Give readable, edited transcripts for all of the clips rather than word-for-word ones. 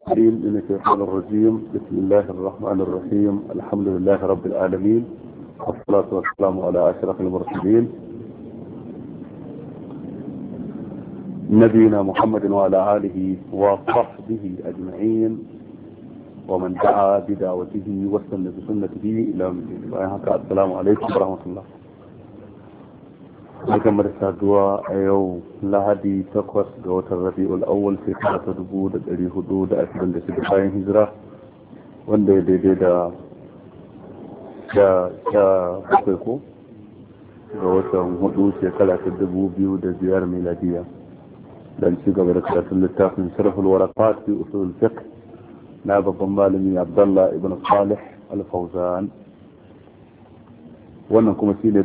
من الشيطان الرجيم. بسم الله الرحمن الرحيم. الحمد لله رب العالمين، والصلاة والسلام على أشرف المرسلين نبينا محمد وعلى آله وصحبه أجمعين ومن دعا بدعوته واستنى بسنته إلى يوم الدين. السلام عليكم ورحمة الله. Barkan da saduwa a yau Lahadi 8 ga watan Rabi'ul Awwal shekara ta 1426 bayan hijira, wanda ya daidai da bakwai ko ga watan 4 shekara ta 2005 miladiya, dan ci gaba da karatun littafin Sharhul Waraqat fi Usul al-Fiqh na babban malami Abdullah ibn Salih al-Fawzan. Wannan kuma shine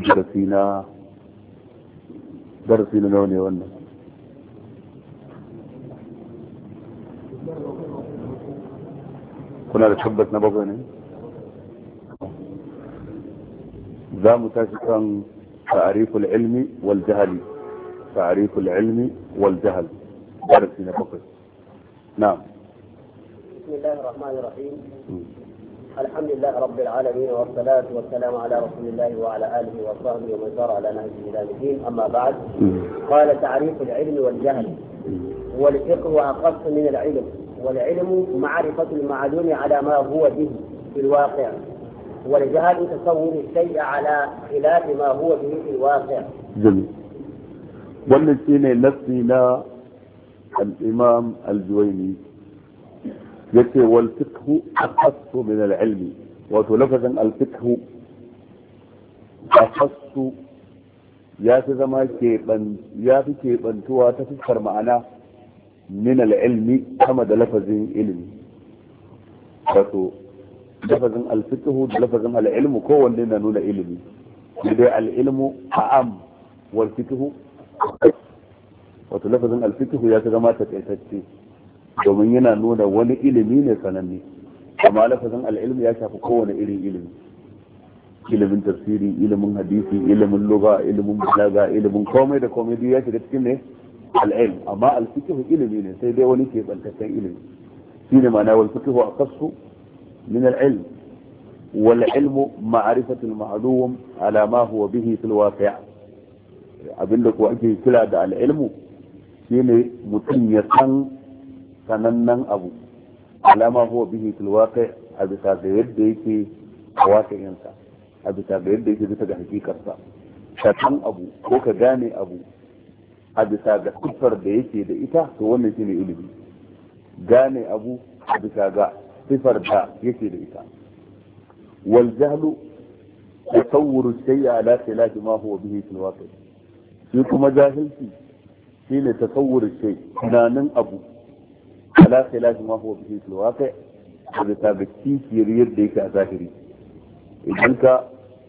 darasi na nawa ne wannan? Kuna da tabbas na bakwai ne? za mu tashi kan ta'riful ilmi wal jahli. ta'riful ilmi wal jahl, darasi na bakwai. na'am. Bismillahir Rahmanir Rahim. الحمد لله رب العالمين، والصلاة والسلام على رسول الله وعلى آله وصحبه ومن سار على نهجه إلى الدين. أما بعد، قال تعريف العلم والجهل. والفقه أخص من العلم، والعلم معرفة المعلوم على ما هو به في الواقع، والجهل تصور الشيء على خلاف ما هو به في الواقع. جميل. والذين نفسنا الإمام الجويني يكي والفقه أخص من العلم، وتلفظا الفقه أخص ياتي ما كيبن ياتي كيبن توا تفكر معنا من العلم كما لفظ علم. وتو لفظ الفقه لفظ العلم كون لنا نون علم، لدي العلم أعم والفقه أخص. وتلفظ الفقه ياتي ما تتأتي domin yana nuna wani ilimi ne sananne, amma lafazin al'ilmi ya shafi kowane irin ilimi. Ilimin tafsiri, ilimin hadisi, ilimin lugha, ilimin balaga, ilimin komai da komai duk ya shiga cikin ne al'ilm. Amma al-fiqh ilimi ne, sai dai wani ke bantaccen ilimi. shine ma'ana wal fiqh aqassu min al-ilm. wal ilmu ma'rifatu al-ma'lum ala ma huwa bihi fil waqi'. abinda ko ake kira da al-ilmu shine mutum ya san sanannen abu alama huwa bihi fil waqi', a bisa ga yadda yake a waqi'insa, a bisa ga yadda yake bisa ga hakikarsa. ka san abu ko ka gane abu a bisa ga sifar da yake da ita, to wannan shine ilimi. gane abu a bisa ga sifar da yake da ita. wal jahlu tasawwuru shay'a ala khilafi ma huwa bihi fil waqi'. shi kuma jahilci shine tasawwuru shay, tunanin abu ala khilafi ma huwa bihi fil waqi', da ta ga kishiyar yadda yake a zahiri. idan ka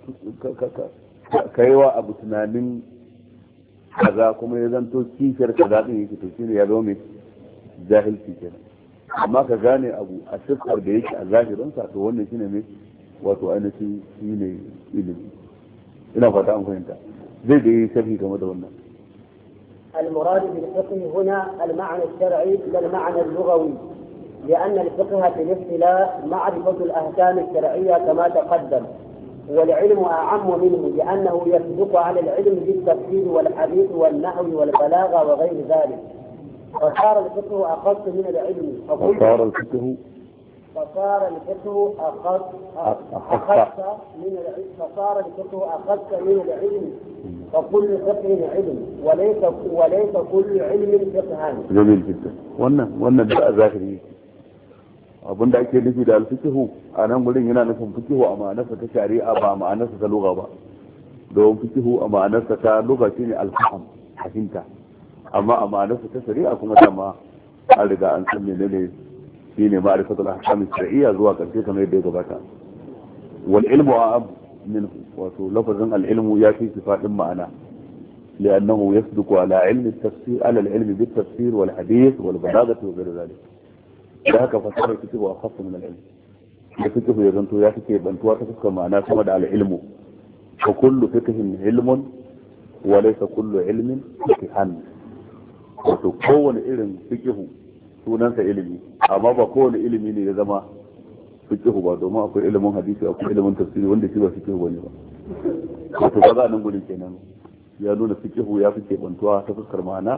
kaiwa abu tunanin kaza kuma ya zanto kishiyar kaza din yake, to shine ya zo mai jahilci kenan. amma ka gane abu a siffar da yake a zahirinsa, to wannan shine mai wato ainihin shine ilimi. ina fata an fahimta. zai da yi sharhi game da wannan. المراد بالفقه هنا المعنى الشرعي لا المعنى اللغوي، لأن الفقه في الاصطلاح معرفة الأحكام الشرعية كما تقدم، والعلم أعم منه لأنه يصدق على العلم بالتفسير والحديث والنحو والبلاغة وغير ذلك. فصار الفقه أخص من العلم. فصار الفقه أخص من العلم. فكل فقه علم وليس كل علم فقها. جميل جدا. wannan da zahiri abin da ake nufi da alfiqhu a nan gurin yana nufin fiqhu a ma'anarsa ta shari'a ba ma'anarsa ta lugha ba. don fiqhu a ma'anarsa ta lugha shine al-fahm, fahimta. amma a ma'anarsa ta shari'a kuma dama an riga an san menene shine ma'rifatul ahkam ash-shar'iyya zuwa karshe kamar yadda ya gabata. wal ilmu a'am minhu, wato lafazin al-ilmu ya fi sifadin ma'ana, لأنه يصدق على علم التفسير، على العلم بالتفسير والحديث والبلاغة وغير ذلك. لهك فصار الكتاب أخص من العلم. الفقه يزنتو يا فقه بنتوا تفكر معناه سمد على علمه. وكل فقه علم وليس كل علم فقها. وتكون علم فقه sunansa ilimi, amma ba kowane ilimi ne ya zama fiqh ba, domin akwai ilimin hadisi, akwai ilimin tafsiri wanda shi ba fiqh bane ba. Wato kaga nan gurin kenan ya nuna fiqh ya fi kebantuwa ta fuskar ma'ana,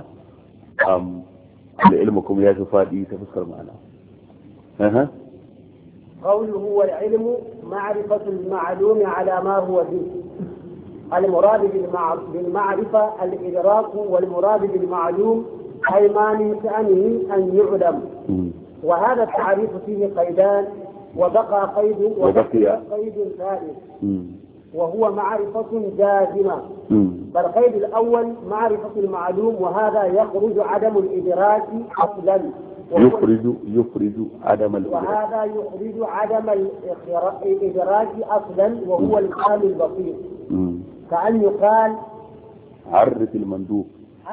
da ilmu kuma ya fi fadi ta fuskar ma'ana. قوله والعلم معرفة المعلوم على ما هو به. المراد بالمعرفة الإدراك، والمراد بالمعلوم أي ما من شأنه أن يعلم. وهذا التعريف فيه قيدان، وبقى قيد ثالث وهو معرفة جازمة. فالقيد الأول معرفة المعلوم، وهذا يخرج عدم الإدراك أصلا. يخرج عدم الإدراك، وهذا يخرج عدم الإدراك أصلا، وهو الحال البسيط. كأن يقال عرف المندوب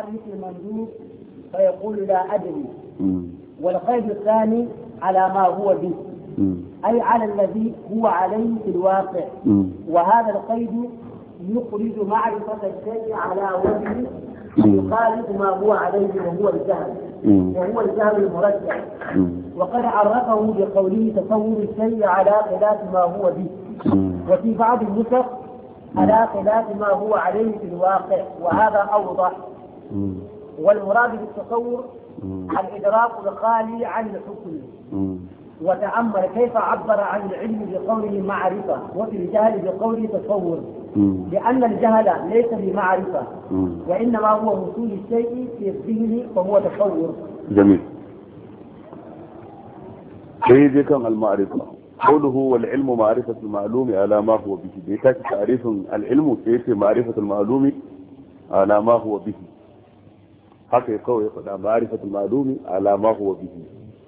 فيقول لا أدري. والقيد الثاني على ما هو به، أي على الذي هو عليه في الواقع. وهذا القيد يخرج معرفة الشيء على وجهه يخالف ما هو عليه، وهو الجهل المرجح. وقد عرفه بقوله تصور الشيء على خلاف ما هو به، وفي بعض النسخ على خلاف ما هو عليه في الواقع، وهذا أوضح. والمراد بالتصور الإدراك الخالي عن الحكم. وتأمل كيف عبر عن العلم بقوله معرفة، وفي الجهل بقوله تصور، لأن الجهل ليس بمعرفة، وإنما هو وصول الشيء في الذهن، فهو تصور. جميل. سيدي كان المعرفة قوله والعلم معرفة المعلوم على ما هو به، بيتاك تعريف العلم سيدي معرفة المعلوم على ما هو به. haka kawai faɗa ma'rifatul ma'lumi ala ma huwa bihi.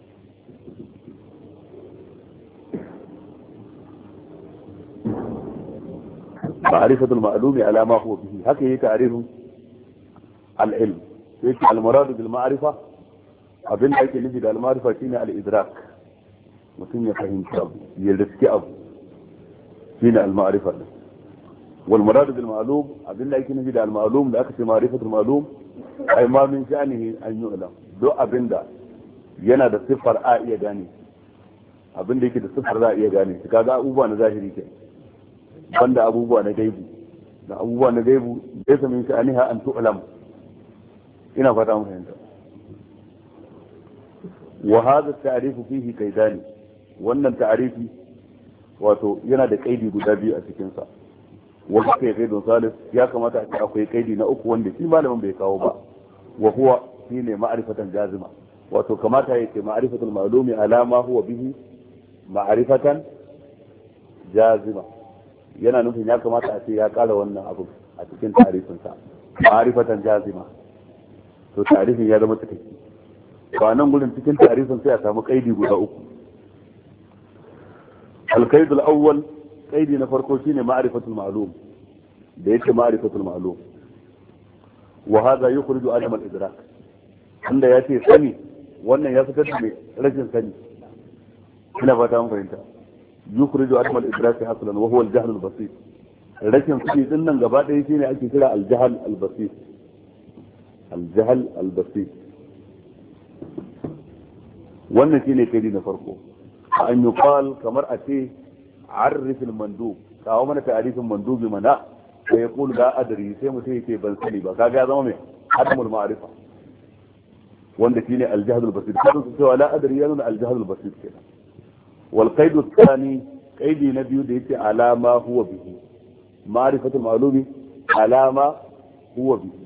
ma'rifatul ma'lumi ala ma huwa bihi, haka yake ta'rifin al-ilm. yake al-murad bil ma'rifa, abin da yake nufi da al-ma'rifa shine al-idrak, mutum ya fahimci abu, ya riski abu, shine al-ma'rifa. wal murad bil ma'lum, abin da yake nufi da al-ma'lum da aka ce ma'rifatul ma'lum ai ma min sha'anihi an yu'lam, duk abinda yana da siffar a iya gane, abinda yake da siffar za a iya gane shi, kaga abubuwa na zahiri ke banda abubuwa na gaibu. da abubuwa na gaibu laysa min sha'aniha an tu'lam. ina fata mun fahimta. wa hadha at-ta'rifu fihi qaidani, wannan ta'rifi wato yana da kaidi guda biyu a cikin sa. wanda kai kaidon salis, ya kamata a ce akwai kaidi na uku wanda shi malamin bai kawo ba, wa huwa shine ma'rifatan jazima. wato kamata yake ma'rifatul ma'lumi ala ma huwa bihi ma'rifatan jazima, yana nufin ya kamata a ce ya kara wannan abu a cikin ta'rifin sa, ma'rifatan jazima. to ta'rifin ya zama take ba nan gurin cikin ta'rifin sai a samu kaidi guda uku. al-qaid al-awwal, kaidi na farko shine ma'rifatul ma'lum, da yake ma'rifatul ma'lum wa hadha yukhriju adam al-idrak, inda yace sani wannan ya fitar da rashin sani. ina fata mun fahimta. yukhriju adam al-idrak haslan wa huwa al-jahl al-basit. rashin sani din nan gaba ɗaya shine ake kira al-jahl al-basit. al-jahl al-basit wannan shine kaidi na farko. an yuqal, kamar a ce عرف المندوب، kawo mana ta'arifin mandubi mana, sai ya kulu la adri, sai mutum yake ban sani ba, kaga ya zama mai adamul ma'rifa, wanda shine al-jahl al-basit. kuma su cewa la adri yana al-jahl al-basit kenan. wal qaid ath-thani, qaidi na biyu da yake alama huwa bihi, ma'rifatul ma'lumi alama huwa bihi,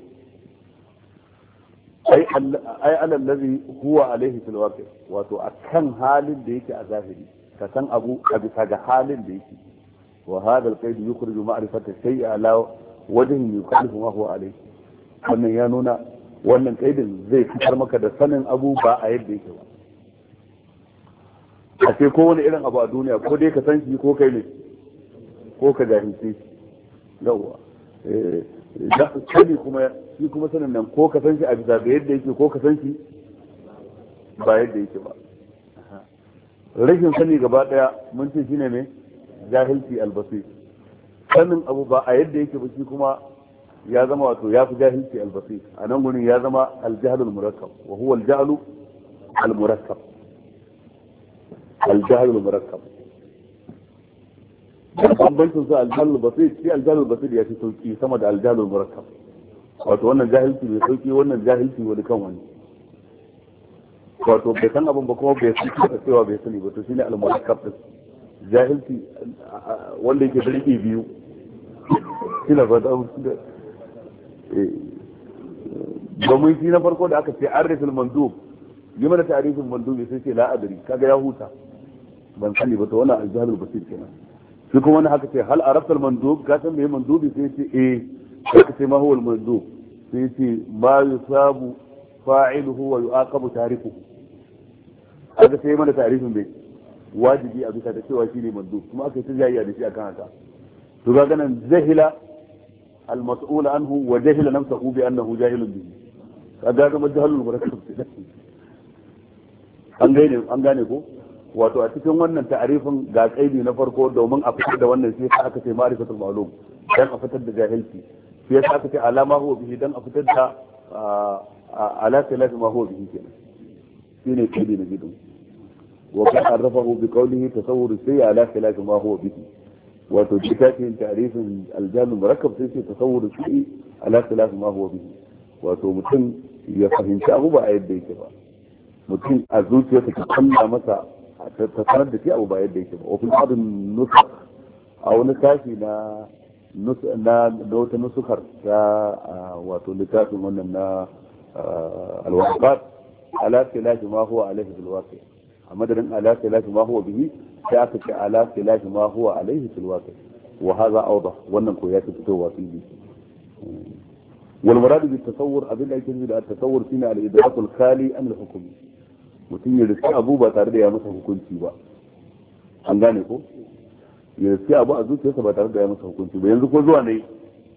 ai alladhi huwa alayhi fil waqi', wato akan halin da yake a zahiri, ka san abu a bisa ga halin da yake. wa hadha al-qaid yukhriju ma'rifata shay'i ala wajhin yukhalifu ma huwa alayhi. wannan ya nuna wannan kaidin zai fitar maka da sanin abu ba a yadda yake ba. a ce kowane irin abu a duniya, ko dai ka san shi ko kai ne, ko ka jahilce shi. yawwa da sani kuma shi kuma sanin nan, ko ka san shi a bisa ga yadda yake, ko ka san shi ba yadda yake ba. rashin sani gaba daya mun ce shine ne jahilci albasir. sanin abu ba a yadda yake ba shi kuma ya zama wato ya fi jahilci albasir. a nan gurin ya zama aljahlul murakkab, wa huwa aljahlu al-murakkab al-jahl al-murakkab bambancin su al-jahl al-basit shi al-jahl al-basit ya fi sauki sama da al-jahl al-murakkab wato wannan jahilci mai sauki wannan jahilci wani kan wani wato bai san abin ba kuma bai san cewa bai sani ba to shine al-murakkab din jahilci wanda yake da rike biyu kina ba da domin shi na farko da aka ce arifin mandub yi mana tarifin mandubi sai ce la'adari kaga ya huta ban sani ba to wannan aljahalul basir kenan shi kuma wani haka ce hal arafal mandub ka san me mandubi sai ce haka ce ma huwa al mandub sai ce ma yusabu fa'iluhu wa yu'aqabu tarifuhu kaga sai mana tarifin bai wajibi a bisa da cewa shine mandub kuma aka yi ta jayya da shi akan haka to ga ganin jahila المسؤول عنه وجهل نفسه بأنه جاهل به kaga ga majalul murakkab an gane ko wato a cikin wannan ta'arifin ga kaidi na farko domin a fitar da wannan sai aka ce ma'rifatul ma'lum dan a fitar da jahilci sai aka ce alama huwa bihi dan a fitar da ala salati ma huwa bihi kenan shine kaidi na gidan wa ka arrafahu bi qawlihi tasawwur sai ala salati ma huwa bihi wato cikin tarifin aljannu murakkab sai ce tasawwur shi ala khilaf ma huwa bihi wato mutum ya fahimci abu ba a yadda yake ba mutum a zuciyarsa ta kalla masa ta sanar da shi abu ba yadda yake ba wa fil ba'd nusukh a wani sashi na wata nusukar ta wato littafin wannan na alwaqat ala khilaf ma huwa alaihi bil waqi a madadin ala khilaf ma huwa bihi sai aka ce ala khilafi ma huwa alaihi fil waqi wa hadha awdah wannan ko ya fitowa fili wal murad bi tasawwur abin da yake nufi da tasawwur shine al idrakul khali an al hukm mutum ya riski abu ba tare da ya masa hukunci ba an gane ko ya riski abu a zuciyarsa ba tare da ya masa hukunci ba yanzu ko zuwa ne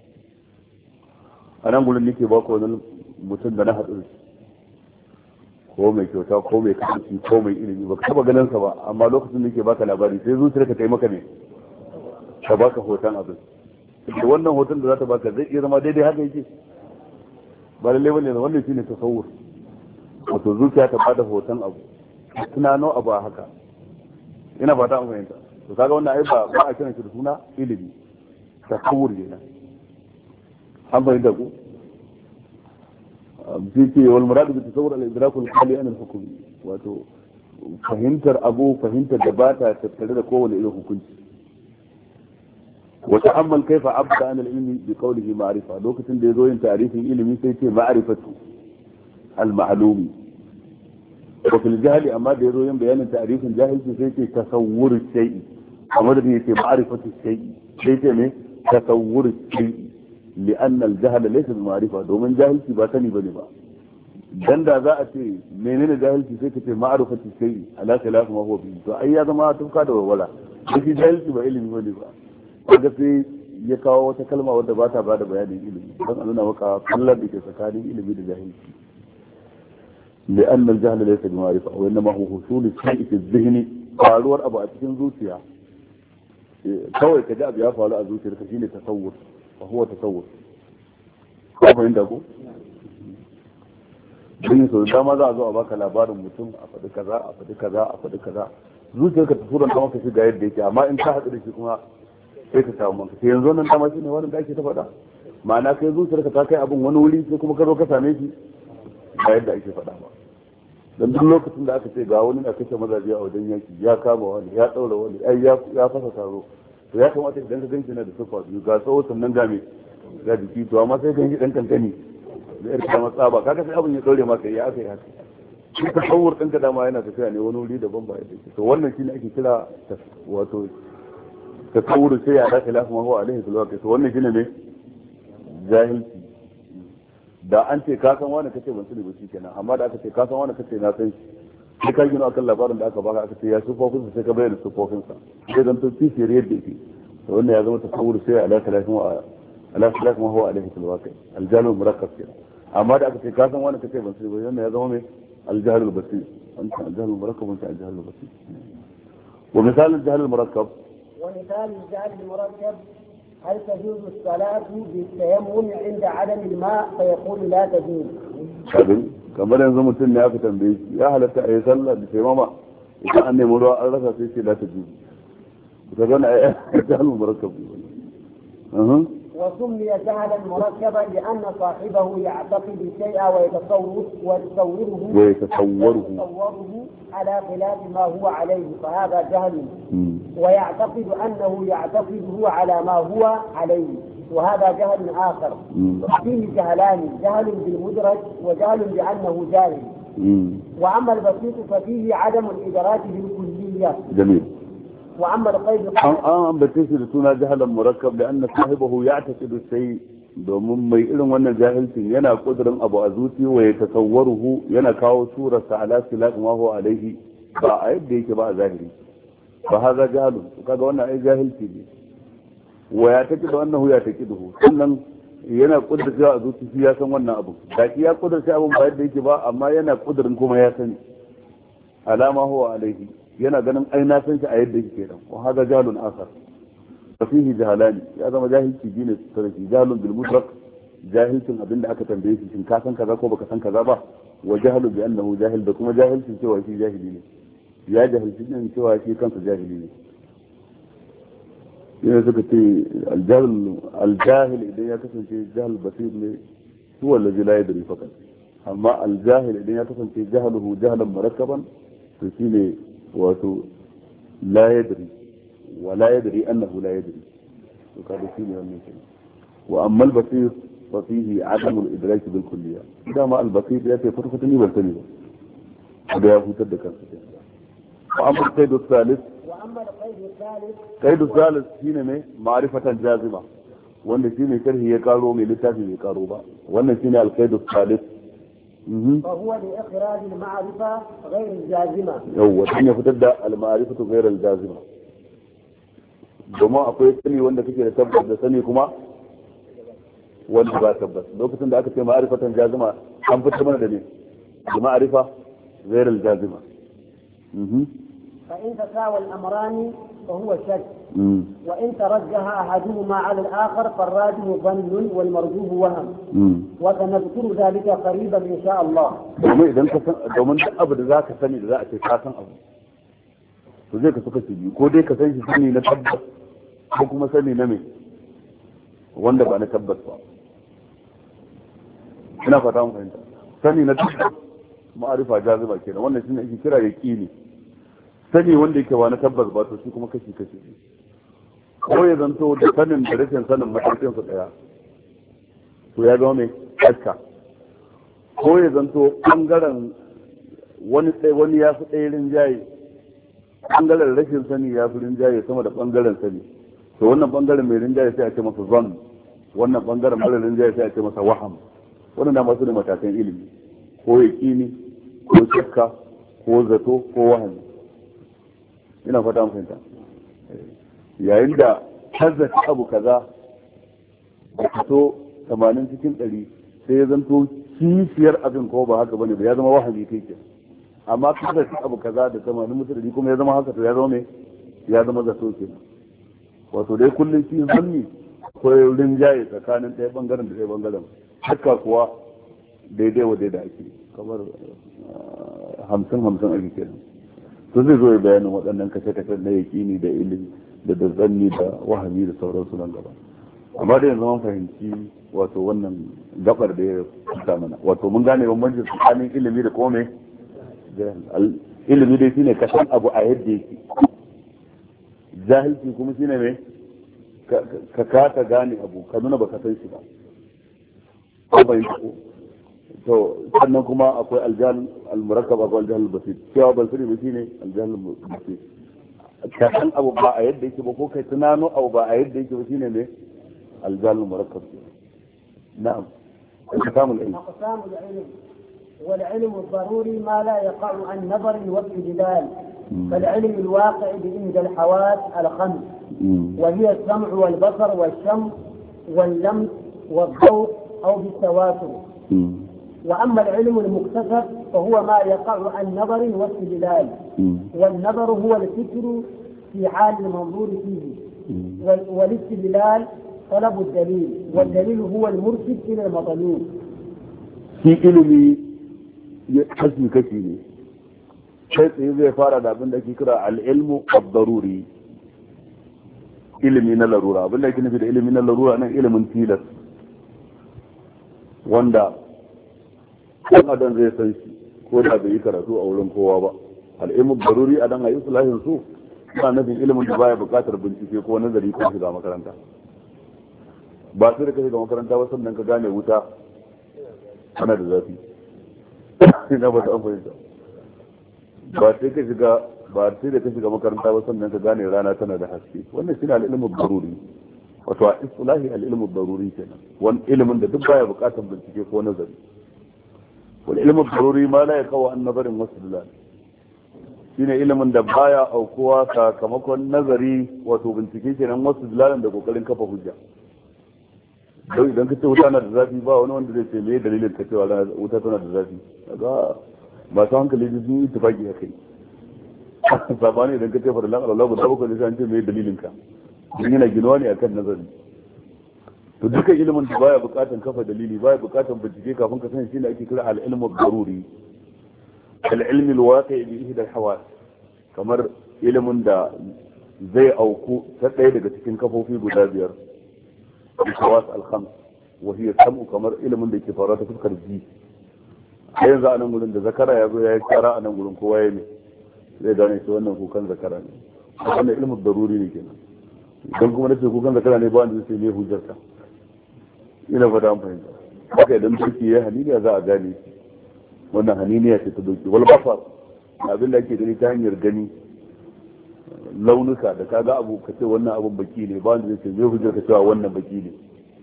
a nan gurin nake ba ko wani mutum da na haɗu ko mai kyauta ko mai kasanci ko mai ilimi baka taba ganin sa ba amma lokacin da yake baka labari sai zuciyarka ta yi maka ne ka baka hoton abin da wannan hoton da za ta baka zai iya zama daidai haka yake ba lalle bane wannan shine tasawur wato zuciya ta bada hoton abu tunano abu haka ina fata an fahimta to kaga wannan ai ba a kiran shi da suna ilimi tasawur ne an fahimta ku بيتي والمراد بالتصور الادراك الحالي عن الحكم wato fahimtar abu fahimtar da ba ta tattare da kowane irin hukunci wata amman kaifa abda an al-ilmi bi qawlihi ma'rifa lokacin da yazo yin ta'rifin ilimi sai ce ma'rifatu al-ma'lumi wa fil jahli amma da yazo yin bayanin ta'rifin jahilci sai ce tasawwur shay'i amma da yake ma'rifatu shay'i sai ce ne tasawwur shay'i لأن الجهل ليس بمعرفة دومن جاهلتي باتني بني با dan da za a ce menene jahilci sai ka ce ma'arifatu shay ala khilaf ma huwa bi to ai ya zama tufka da walwala shi jahilci ba ilimi bane ba kaga sai ya kawo wata kalma wadda ba ta bada bayanin ilimi dan a nuna maka kullar da ke tsakanin ilimi da jahilci لأن الجهل ليس بمعرفة وإنما هو حصول الشيء في الذهن faruwar abu a cikin zuciya kawai ka ji abu ya faru a zuciyarka shine tasawwur وهو تصور ko fahimta ko din so dama za a zo a baka labarin mutum a faɗi kaza a faɗi kaza a faɗi kaza zuciyarka ta tura maka shi ga yadda yake amma in ka haɗu da shi kuma sai ka samu manka sai yanzu nan dama shine wannan da ake ta faɗa ma'ana kai zuciyarka ta kai abin wani wuri sai kuma ka zo ka same shi ga yadda ake faɗa ba dan duk lokacin da aka ce ga wani na kashe mazaje a wajen yaki ya kama wani ya ɗaura wani ai ya fasa taro to ya kamata idan ka ganci na da sufa biyu ga tsawo sannan ga me ga jiki to amma sai ganci dan kankani da yar kama tsaba kaga sai abin ya daure maka ya aka yi haka shi tasawur ɗinka dama yana tafiya ne wani wuri daban ba yadda to wannan shine ake kira wato tasawur sai ya dace lafi mahu alaihi salatu to wannan shine ne jahilci da an ce ka san wani kace ban sani ba kenan amma da aka ce ka san wani kace na san shi sai ka gina akan labarin da aka baka aka ce ya sufofinsa sai ka bayyana sufofinsa sai zan tafi shi yadda yake to wannan ya zama tasawur sai ala talatin wa ala talatin wa huwa alaihi salatu aljalul murakkab kenan amma da aka ce ka san wani kace ban sani ba wannan ya zama mai aljahlul basir anta aljahlul murakkab anta aljahlul basir wa misal aljahlul murakkab ومثال الجهل المركب هل تجوز الصلاة بالتيمم عند عدم الماء فيقول لا تجوز kamar yanzu mutum ne aka tambaye shi ya halatta a yi sallah da taimama idan an nemi ruwa an rasa sai ce la ta juzu ka gana a yi jahalun murakkab. وسمي جهلا مركبا لأن صاحبه يعتقد الشيء ويتصوره على خلاف ما هو عليه فهذا جهل، ويعتقد أنه يعتقده على ما هو عليه وهذا جهل آخر. فيه جهلان، جهل بالمدرج وجهل بأنه جاهل. وأما البسيط ففيه عدم الإدراك بالكلية. جميل. وأما القيد an bace shi da suna jahalan murakkab da anna sahibahu ya'taqidu sai domin mai irin wannan jahilcin yana kudurin abu a zuci wa ya tasawwaruhu yana kawo surarsa ala silaq ma huwa alaihi ba a yadda yake ba a zahiri fa hadha jahalun kaga wannan ai jahilci ne wa ya taqidu annahu ya taqiduhu sannan yana kudurta a zuci shi ya san wannan abu da ya kudurta abun ba yadda yake ba amma yana kudurin kuma ya sani alama huwa alaihi yana ganin ai na san shi a yadda yake kenan wa hada jahlun akhar fa fihi jahalani ya zama jahilci ne sarki jahlun bil mutlaq jahilcin abinda aka tambaye shi shin ka san kaza ko baka san kaza ba wa jahlu bi annahu jahil da kuma jahilcin cewa shi jahili ne ya jahilci din cewa shi kansa jahili ne yana suka ce aljahil idan ya kasance jahil basir ne huwa allazi la yadri fakat amma aljahil idan ya kasance jahluhu jahlan murakkaban to shine wato la yadri wa la yadri annahu la yadri to kada shi ne wannan kenan wa amma al-basir fa fihi adam al-idrak bil kulliyya idan ma al-basir ya ce farko ni ban sani ba da ya hutar da kansa wa amma al-qaid al-thalith wa amma al-qaid al-thalith qaid al-thalith shine ne ma'rifatan jazima wanda shine sharhi ya karo mai littafi bai karo ba wannan shine al-qaid al-thalith فهو لإخراج المعرفة غير الجازمة. هو شيء يفتد المعرفة غير الجازمة. domin akwai sani wanda kake da tabbas da sani kuma wanda ba tabbas lokacin da aka ce ma'arifatan jazima an fitar mana da ne da ma'arifa غير الجازمة. فإن تساوى الأمران فهو شك، وإن ترجح أحدهما على الآخر فالراجح ظن والمرجوح وهم، وسنذكر ذلك قريبا إن شاء الله. domin duk abu da za ka sani da za a ce ka san abu to zai ka suka ci biyu ko dai ka san shi sani na tabbas ko kuma sani na me wanda ba na tabbas ba. ina fata mun fahimta sani na tabbas ma'arifa jaziba kenan wannan shine ake kira yaqini. sani wanda yake ba na tabbas ba to shi kuma kashi ko ya zanto da sanin da rashin sanin matakin su daya to ya zama mai shakka, ko ya zanto bangaren wani ya fi ɗaya rinjaye, bangaren rashin sani ya fi rinjaye sama da bangaren sani, to wannan bangaren mai rinjaye sai a ce masa zan, wannan bangaren mara rinjaye sai a ce masa waham. wannan na masu da matakan ilimi, ko yaqini ko shakka ko zato ko wahami. ina fata mun fahimta. yayin da tazzata abu kaza da kaso 80 cikin 100 sai ya zanto kishiyar abin ko ba haka bane ba ya zama wahami kai ke, amma tazzata abu kaza da 80 mutu 100 kuma ya zama haka to ya zama me ya zama zato ke. wato dai kullum shi zanni ko rinjaye tsakanin ɗaya bangaren da ɗaya bangaren, haka kuwa daidai wa daidai ake kamar 50-50 ake kenan. to zai zo ya bayanin waɗannan kashe-kashe na yaƙini da ilimi da zanni da wahami da sauransu nan gaba. amma da yanzu mun fahimci wato wannan gabar da ya fita mana, wato mun gane bambancin tsakanin ilimi da kome. ilimi dai shine ka san abu a yadda yake, jahilci kuma shine me ka kasa gane abu ka nuna baka san shi ba. to sannan kuma akwai aljahal al-murakkab akwai aljahal al-basit. cewa ban sani ba shine aljahal al-basit, ka san abu ba a yadda yake ba ko kai tunano abu ba a yadda yake ba shine ne aljahal al-murakkab. na'am. أقسام العلم. والعلم الضروري ما لا يقع عن نظر واستدلال، فالعلم الواقع عند الحواس الخمس وهي السمع والبصر والشم واللمس والذوق أو بالتواتر. وأما العلم المكتسب فهو ما يقع عن نظر واستدلال، والنظر هو الفكر في حال المنظور فيه، والاستدلال طلب الدليل، والدليل هو المرشد إلى المطلوب. في علمي kashi ne. Sai tsaye zai fara da abin da ake kira al'ilmu ad-daruri, ilimi na larura. Abin da ake nufi da ilimi na larura nan ilimin tilas, wanda ɗan adam zai san shi ko da bai yi karatu a wurin kowa ba. Al'ilmu ad-daruri a dan ayi islahin su suna nufin ilimin da baya buƙatar bincike ko nazari ko shiga makaranta. Ba sai da ka shiga makaranta ba sannan ka gane wuta ana da zafi. Ina ba ta amfani da ba sai da ka shiga makaranta ba sannan ka gane rana tana da haske. Wannan shine al-ilmu daruri, wato a islahi al-ilmu daruri kenan, wani ilimin da duk baya bukatar bincike ko nazari. wal ilmu daruri ma la yaqaw an nazarin wasdilal, shine ilimin da baya aukuwa sakamakon nazari wato bincike kenan, wasdilal da kokarin kafa hujja. don idan ka ce wuta na da zafi ba wani wanda zai ce me dalilin ka cewa wuta tana da zafi, kaga masu hankali sun yi tufaki a kai. Sabani idan ka ce fara Allah guda bakwai da an ce me dalilin ka, don yana ginuwa ne akan nazari. To dukkan ilimin da baya bukatan kafa dalili, baya bukatan bincike kafin ka sani, shine ake kira al-ilmu daruri. Al-ilmi al-waqi' bi ihda al-hawas, kamar ilimin da zai auku ta ɗaya daga cikin kafofi guda biyar, الحواس الخمس وهي السمع، kamar ilimin da ke faruwa ta fuskar ji. a yanzu a nan gudun da zakara ya zo ya yi kara a nan gudun, kowa ya ne zai gane shi wannan kukan zakara ne. wannan ilimin daruri ne kenan. idan kuma na ce kukan zakara ne ba wanda zai ce me hujjarka, ina fata an fahimta. haka idan doki ya haniniya za a gane shi, wannan haniniya ce ta doki. wal basar, abin da ake gani ta hanyar gani, launuka da kaga abu ka ce wannan abun baki ne, ba wanda zai ce me hujjar ka cewa wannan baki ne.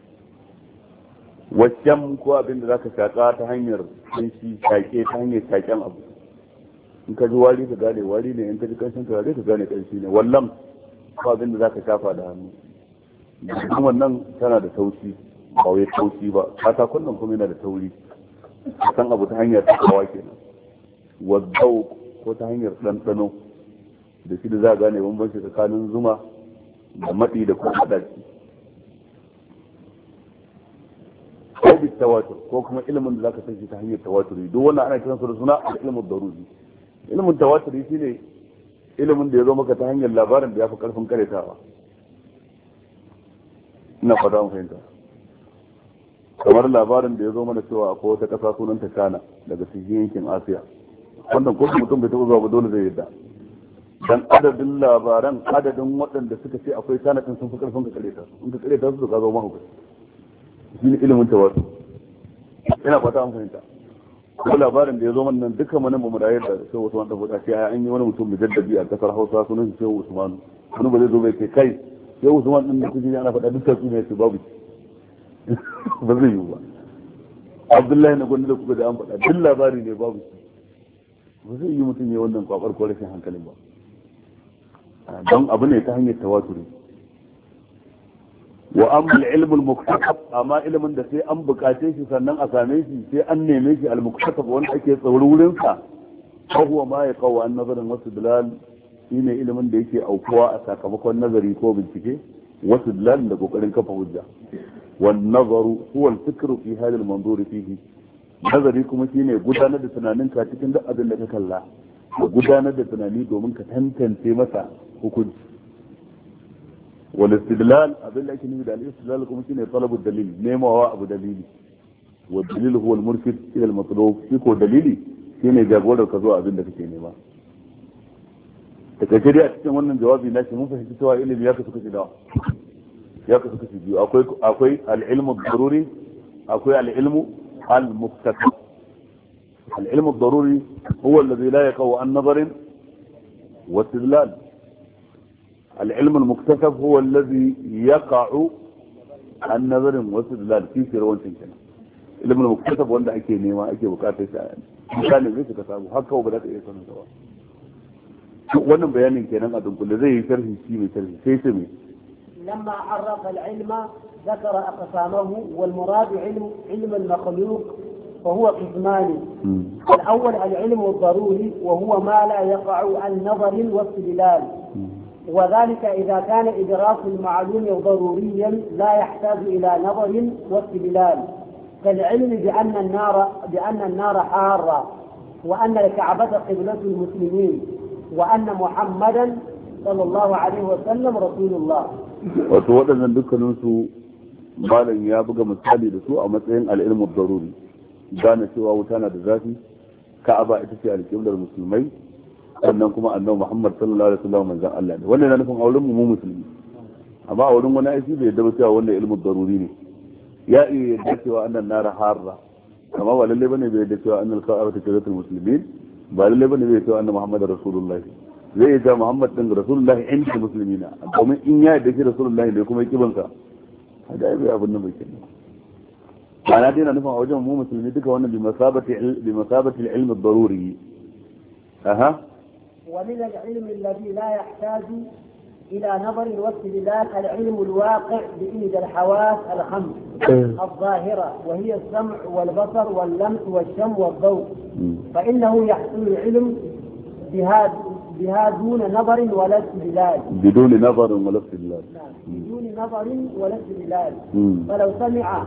waccan ko abin da zaka shaka ta hanyar shi shake, ta hanyar shaken abu, in ka ji wari ka gane wari ne, in ka ji kanshin ka gane kanshi ne. wallam ko abin da zaka shafa da hannu, duk wannan tana da taushi, ba wai taushi ba. katakon nan kuma yana da tauri, san abu ta hanyar tsawa kenan. wazzau ko ta hanyar ɗanɗano, da shi da za a gane bambanci tsakanin zuma da matsi da kuma haɗaci. ko bi tawatur, ko kuma ilimin da zaka san shi ta hanyar tawaturi, duk wannan ana kiransa da suna al-ilmu daruri. ilimin tawaturi shine ilimin da ya zo maka ta hanyar labarin da ya fi karfin karetawa. ina fata mun fahimta. kamar labarin da ya zo mana cewa akwai wata ƙasa sunanta China daga cikin yankin Asiya, wannan ko mutum bai taɓa zuwa ba dole zai yadda, dan adadin labaran, adadin waɗanda suka ce akwai sanatin sun fi karfin ka kareta su, in ka kareta su ka zo mahaukaci. shi ne ilimin tawatur. ina fata an fahimta. ko labarin da ya zo mana duka mana mu da sai wasu wanda faɗa ce an yi wani mutum mujaddabi a kasar Hausa sunan shi Shehu Usman, wani ba zai zo bai ce kai Shehu Usman din da kuke ana faɗa dukkan su ne su babu ba zai yi ba. Abdullahi na gwanda da kuka da an faɗa duk labari ne babu, ba zai yi mutum ya wannan kwakwar ko rashin hankalin ba, don abu ne ta hanyar tawaturi. wa amma al-ilm al-muktasab, amma ilimin da sai an bukace shi sannan a same shi, sai an neme shi, al-muktasab wanda ake tsawar wurin sa, ko huwa ma ya qawa an nazarin wasu dalal, shine ilimin da yake aukuwa a sakamakon nazari ko bincike, wasu dalal da kokarin kafa hujja. wan nazaru huwa al-fikru fi hadha al-manzur fihi, nazari kuma shine gudanar da tunaninka cikin duk abin da ka kalla, ka gudanar da tunani domin ka tantance masa hukunci. wal istidlal, abin da ake nufi da al-istidlal kuma shine talabu dalil, nemawa abu dalili. wa dalil huwa al-murshid ila al-matlub, shi ko dalili shine jagorar ka zuwa abin da kake nema. Daga dai a cikin wannan jawabi na shi mun fahimci cewa ilimi ya kasu kashi dawa, ya kasu kashi biyu. akwai al-ilmu ad-daruri, akwai al-ilmu المكتسب. العلم الضروري هو الذي لا يقع عن نظر واستدلال. العلم المكتسب هو الذي يقع عن نظر واستدلال في سيروان سنكنا. العلم المكتسب wanda ake nema ake bukatar shi misalin zai ka samu haka ba za ka iya sanin ba. wannan bayanin kenan a dunkule zai yi sharhi shi mai sharhi sai ce me لما عرف العلم ذكر أقسامه، والمراد علم المخلوق وهو قسمان. الأول العلم الضروري وهو ما لا يقع عن نظر واستدلال، وذلك إذا كان إدراك المعلوم ضروريا لا يحتاج إلى نظر واستدلال، كالعلم بأن النار حارة وأن الكعبة قبلة المسلمين وأن محمدا صلى الله عليه وسلم رسول الله. wato waɗannan dukkaninsu malam ya buga misali da su a matsayin al'ilmu daruri, gane cewa wuta na da zafi, ka'aba ita ce alƙiblar musulmai, sannan kuma annabi Muhammad sallallahu alaihi wasallam manzon Allah ne. Wannan yana nufin auren mu musulmi, amma a wurin wani aiki bai yadda cewa wannan ilmu daruri ne. Ya iya yadda cewa annan nara harra, amma ba lalle bane bai yadda cewa annal ka'aba ta qiblatul muslimin, ba lalle bane bai cewa annabi Muhammad rasulullahi. Zai yi Muhammad din rasulullahi inda musulmina, domin in ya yadda shi rasulullahi ne kuma kibansa hada ai bai abun nan bai kenan. Ana dai na nufin a wajen mu musulmi duka wannan bi masabati al-ilm ad-daruri. Aha. ومن العلم الذي لا يحتاج إلى نظر واستدلال العلم الواقع بإحدى الحواس الخمس الظاهرة، وهي السمع والبصر واللمس والشم والذوق، فإنه يحصل العلم بها دون نظر ولا استدلال. بدون نظر ولا استدلال. بدون نظر ولا استدلال. فلو سمع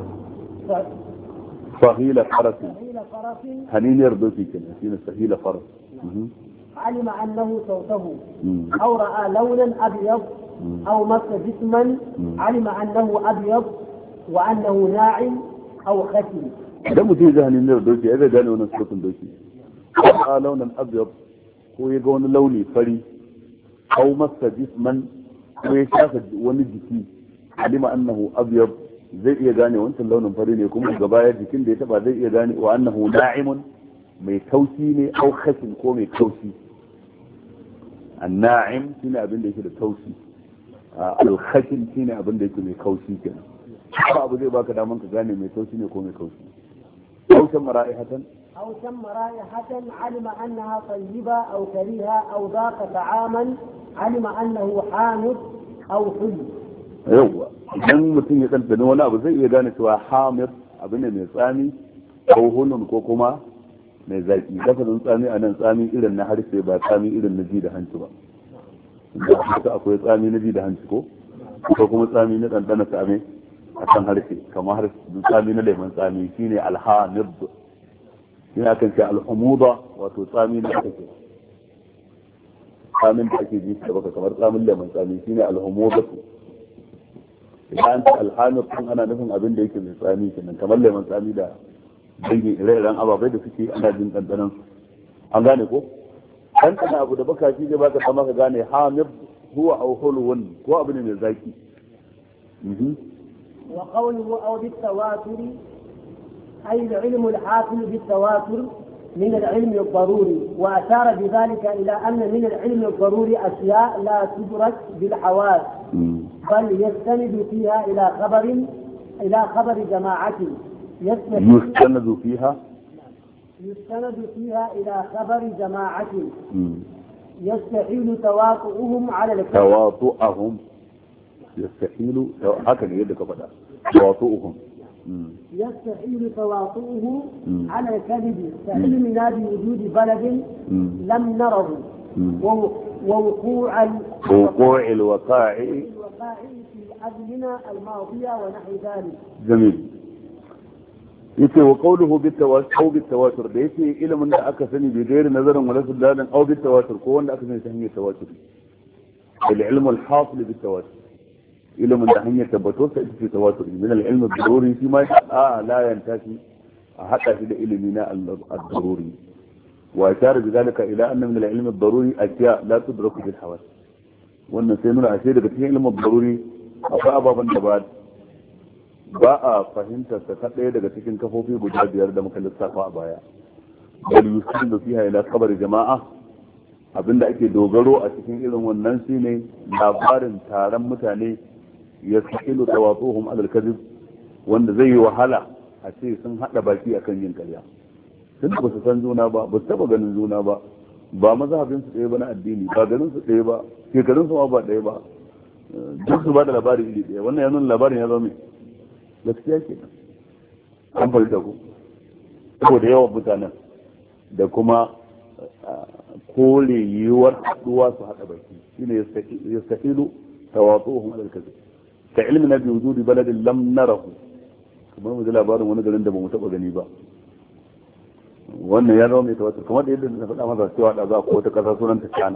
صهيل فرس هنين يرضوكي كنا هنا صهيل فرس علم أنه صوته، أو رأى لونا أبيض أو مس جسما علم أنه أبيض وأنه ناعم أو خشن. ده متي هنين يرضوكي إذا جاني وانا صوت دوكي، أو رأى لونا أبيض هو يقول لوني فري أو مس جسما هو يشاف ونجسي علم أنه أبيض zai iya gane wancan launin fari ne kuma gaba ya jikin da ya taba zai iya gane wa annahu na'imun mai taushi ne au khashin ko mai taushi. An-na'im shine abin da yake da taushi, al-khashin shine abin da yake mai kaushi kenan. Ba abu zai baka daman ka gane mai taushi ne ko mai kaushi. Au shan mara'ihatan أو شم رائحة علم أنها طيبة أو كريهة أو ذاق طعاما علم أنه حامض أو حلو. yawwa idan mutum ya ɗanɗana wani abu zai iya gane cewa hamir abu ne mai tsami ko hulun ko kuma mai zaƙi. lafazin tsami a nan tsami irin na harshe ba tsami irin na ji da hanci ba, da haka akwai tsami na ji da hanci ko kuma tsami na ɗanɗana tsami a kan harshe kamar tsami na lemon tsami shine alhamid, shine akan ce alhumuda wato tsami na ake tsamin da ake ji da baka kamar tsamin lemon tsami shine alhumudatu. idan alhamid kun ana nufin abin da yake mai tsami kenan kamar lemon tsami da dangi ire-iren ababai da suke ana jin ɗanɗanon su, an gane ko ɗanɗana abu da baka shi zai baka kama ka gane hamid huwa au hulwun ko abu ne mai zaki. وقوله أو بالتواتر أي العلم الحاصل بالتواتر من العلم الضروري، وأشار بذلك إلى أن من العلم الضروري أشياء لا تدرك بالحواس بل يستند فيها إلى خبر جماعة يستند فيها إلى خبر جماعة يستحيل تواطؤهم على الكذب. تواطؤهم يستحيل هكذا يدك بدأ تواطؤهم يستحيل تواطؤه على الكذب كعلمنا بوجود بلد لم نره ووقوع الوقائع في أزمنة الماضية ونحو ذلك. جميل. yace wa qawluhu bitawatur da yace ilimin da aka sani bi gairi nazarin wala sudalan aw bitawatur ko wanda aka sani ta hanyar tawatur, al-ilm al-hasil bitawatur ilimin da hanyar tabbato sai ita ce tawatur min al-ilm ad-daruri shi ma la yantashi a hada shi da ilimi na ad-daruri wa ashara bi zalika ila anna min al-ilm ad-daruri ashiya la tudraku bil hawas. wannan sai nuna ashe daga cikin ilmin ad-daruri akwai ababan da ba a fahimtar ta ɗaya daga cikin kafofi guda biyar da muka lissafa a baya. bal yusallu fiha ila khabar jama'a, abinda ake dogaro a cikin irin wannan shine labarin taron mutane ya sakilu tawatuhum alal kadhib, wanda zai yi wahala a ce sun hada baki akan yin ƙarya. Tun ba su san juna ba su taba ganin juna ba mazhabin su ɗaya ba na addini, ba garin su ɗaya ba, shekarun su ma ba ɗaya ba, duk su ba da labari iri ɗaya. wannan ya nuna labarin ya zama gaskiya ke nan. an fahimta ku saboda yawan mutanen da kuma kore yiwuwar haɗuwa su haɗa baki shine yastahilu tawatuhum alal kadhib ka ilmina bi wujudi baladin lam narahu, kamar mu ji labarin wani garin da bamu taba gani ba. wannan ya zama mai tawatur kamar da yadda na faɗa masa cewa da za ko wata ƙasa sunan ta China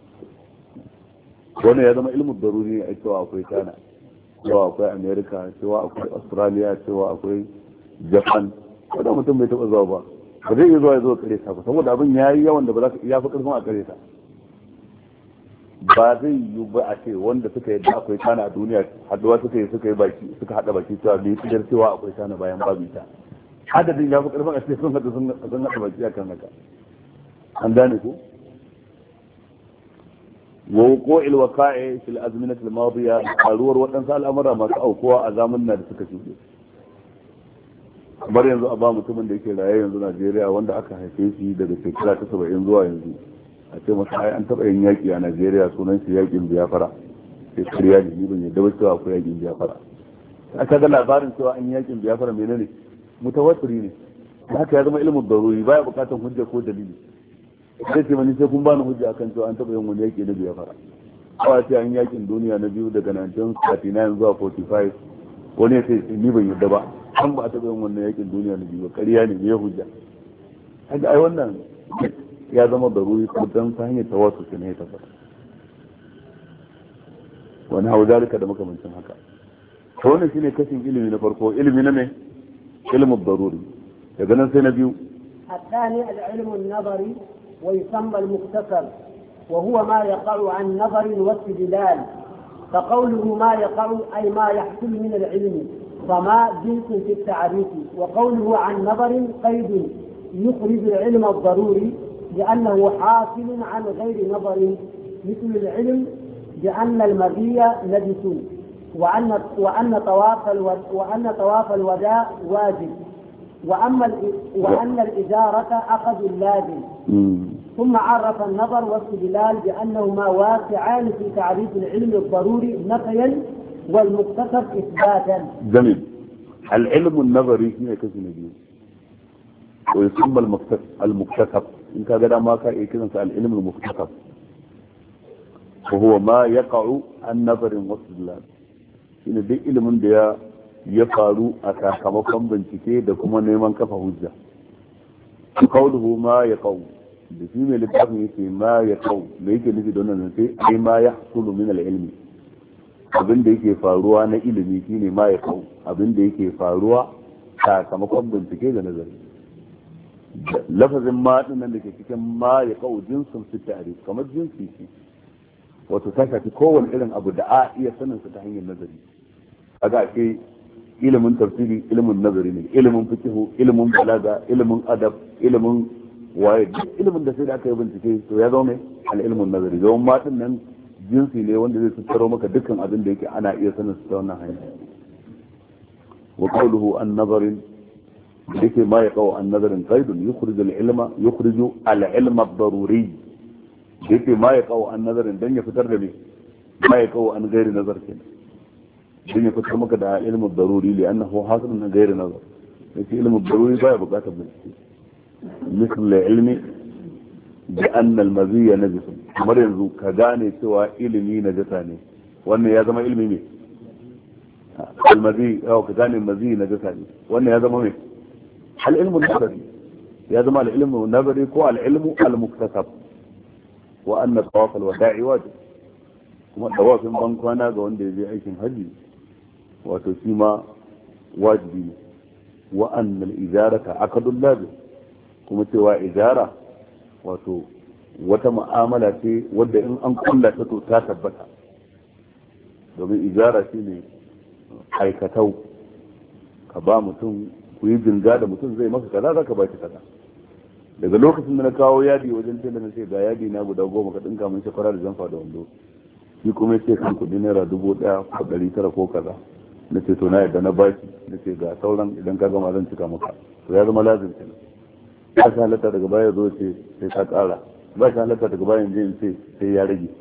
wannan ya zama ilmin daruri a cewa akwai China cewa akwai America cewa akwai Australia cewa akwai Japan wanda mutum bai taɓa zuwa ba ba zai iya zuwa ya zo kare ta ba saboda abin ya yi yawan da ba za ka iya fi ƙarfin a kare ta ba zai yi ba a ce wanda suka yadda akwai China a duniya haɗuwa suka yi baki suka haɗa baki cewa bai fitar cewa akwai China bayan babu ita adadin ya fi ƙarfin a ce sun haɗa baki a kan haka an gane ku wa wuqu'il waqa'i fil azminati al-madiya qaruwar waɗansu al'amura masu aukuwa a zamanin da suka shuɗe kamar yanzu a ba mutumin da yake raye yanzu Najeriya wanda aka haife shi daga shekara ta 70 zuwa yanzu a ce masa ai an taɓa yin yaƙi a Najeriya sunan shi yaƙin Biafra sai kariya ne ni ban yadda ba cewa akwai yaƙin Biafra aka ga labarin cewa an yaƙin Biafra menene mutawattiri ne haka ya zama ilmin daruri baya buƙatar hujja ko dalili sai ce mani sai kun bani hujja akan cewa an taɓa yin wani yaƙi na Biafra kawai ce an yaƙin duniya na biyu daga 1939 zuwa 45 wani ya ce ni ban yadda ba an ba a taɓa yin wannan yaƙin duniya na biyu ba ƙarya ne ya hujja haka ai wannan ya zama daruri ko dan ta hanyar tawassul ne ya tabbata wani hau zalika da makamancin haka to wannan shine kashin ilimi na farko ilimi na me ilmu daruri daga nan sai na biyu الثاني العلم النظري ويسمى المختصر وهو ما يقع عن نظر واستدلال فقوله ما يقع أي ما يحصل من العلم فما جنس في التعريف وقوله عن نظر قيد يخرج العلم الضروري لأنه حاصل عن غير نظر مثل العلم بأن المذي نجس وأن طواف الوداع واجب وأن الإجارة أخذ اللازم ثم عرف النظر والاستدلال بأنهما واسعان في تعريف العلم الضروري نفيا والمختصر إثباتا. جميل. العلم النظري هي كذا ويسمى المكتسب إن كان ما كان كذا العلم المكتسب وهو ما يقع عن نظر واستدلال إن دي علم ده ya faru a sakamakon bincike da kuma neman kafa hujja qawluhu ma yaqaw da shi ne littafin yake ma yaqaw me yake nufi don nan sai ai ma yahsulu min al-ilmi abin da yake faruwa na ilimi shine ma yaqaw abin da yake faruwa sakamakon bincike da nazari lafazin ma din nan da ke cikin ma yaqaw jinsun fi ta'rif kamar jinsi ce wato ta shafi kowane irin abu da a iya sanin sa ta hanyar nazari kaga ake ilimin tafsiri ilimin nazari ne ilimin fiqh ilimin balaga ilimin adab ilimin waye ilimin da sai da aka yi bincike to ya zama mai al-ilmun nazari don ma din nan jinsi ne wanda zai tattaro maka dukkan abin da yake ana iya sanin su ta wannan hanya wa qawluhu an-nazarin yake ma yaqaw an-nazarin qaidun yukhrij al-ilma yukhrij al-ilma ad-daruri yake ma yaqaw an-nazarin dan ya fitar da me ma yaqaw an gairi nazar kenan din ya fitar maka da ilmu daruri li annahu hasilun min ghairi nazar yake ilmu daruri baya bukatar bincike misal ilmi bi anna al-maziy najis kamar yanzu ka gane cewa ilimi najasa ne wannan ya zama ilmi ne al-maziy ka gane maziy najasa ne wannan ya zama me al-ilmu nazari ya zama al-ilmu nazari ko al-ilmu al-muktasab wa anna tawaf al-wada'i wajib kuma tawafin ban kwana ga wanda ya je aikin haji wato shi ma wajibi ne wa annal ijarata akadul lazim kuma cewa ijara wato wata mu'amala ce wadda in an kulla ta to ta tabbata domin ijara shi ne aikatau ka ba mutum ku yi jinga da mutum zai maka kaza za ka ba shi kaza daga lokacin da na kawo yadi wajen tela na ce ga yadi na guda 10 ka dinka mun shafara da zanfa da wando shi kuma ce kan kudi naira 1000 ko 900 ko kaza na ce to na yadda na baki na ce ga sauran idan ka gama zan cika maka to ya zama lazim kenan ba shi halatta daga baya zo ce sai ka kara ba shi halatta daga baya je in ce sai ya rage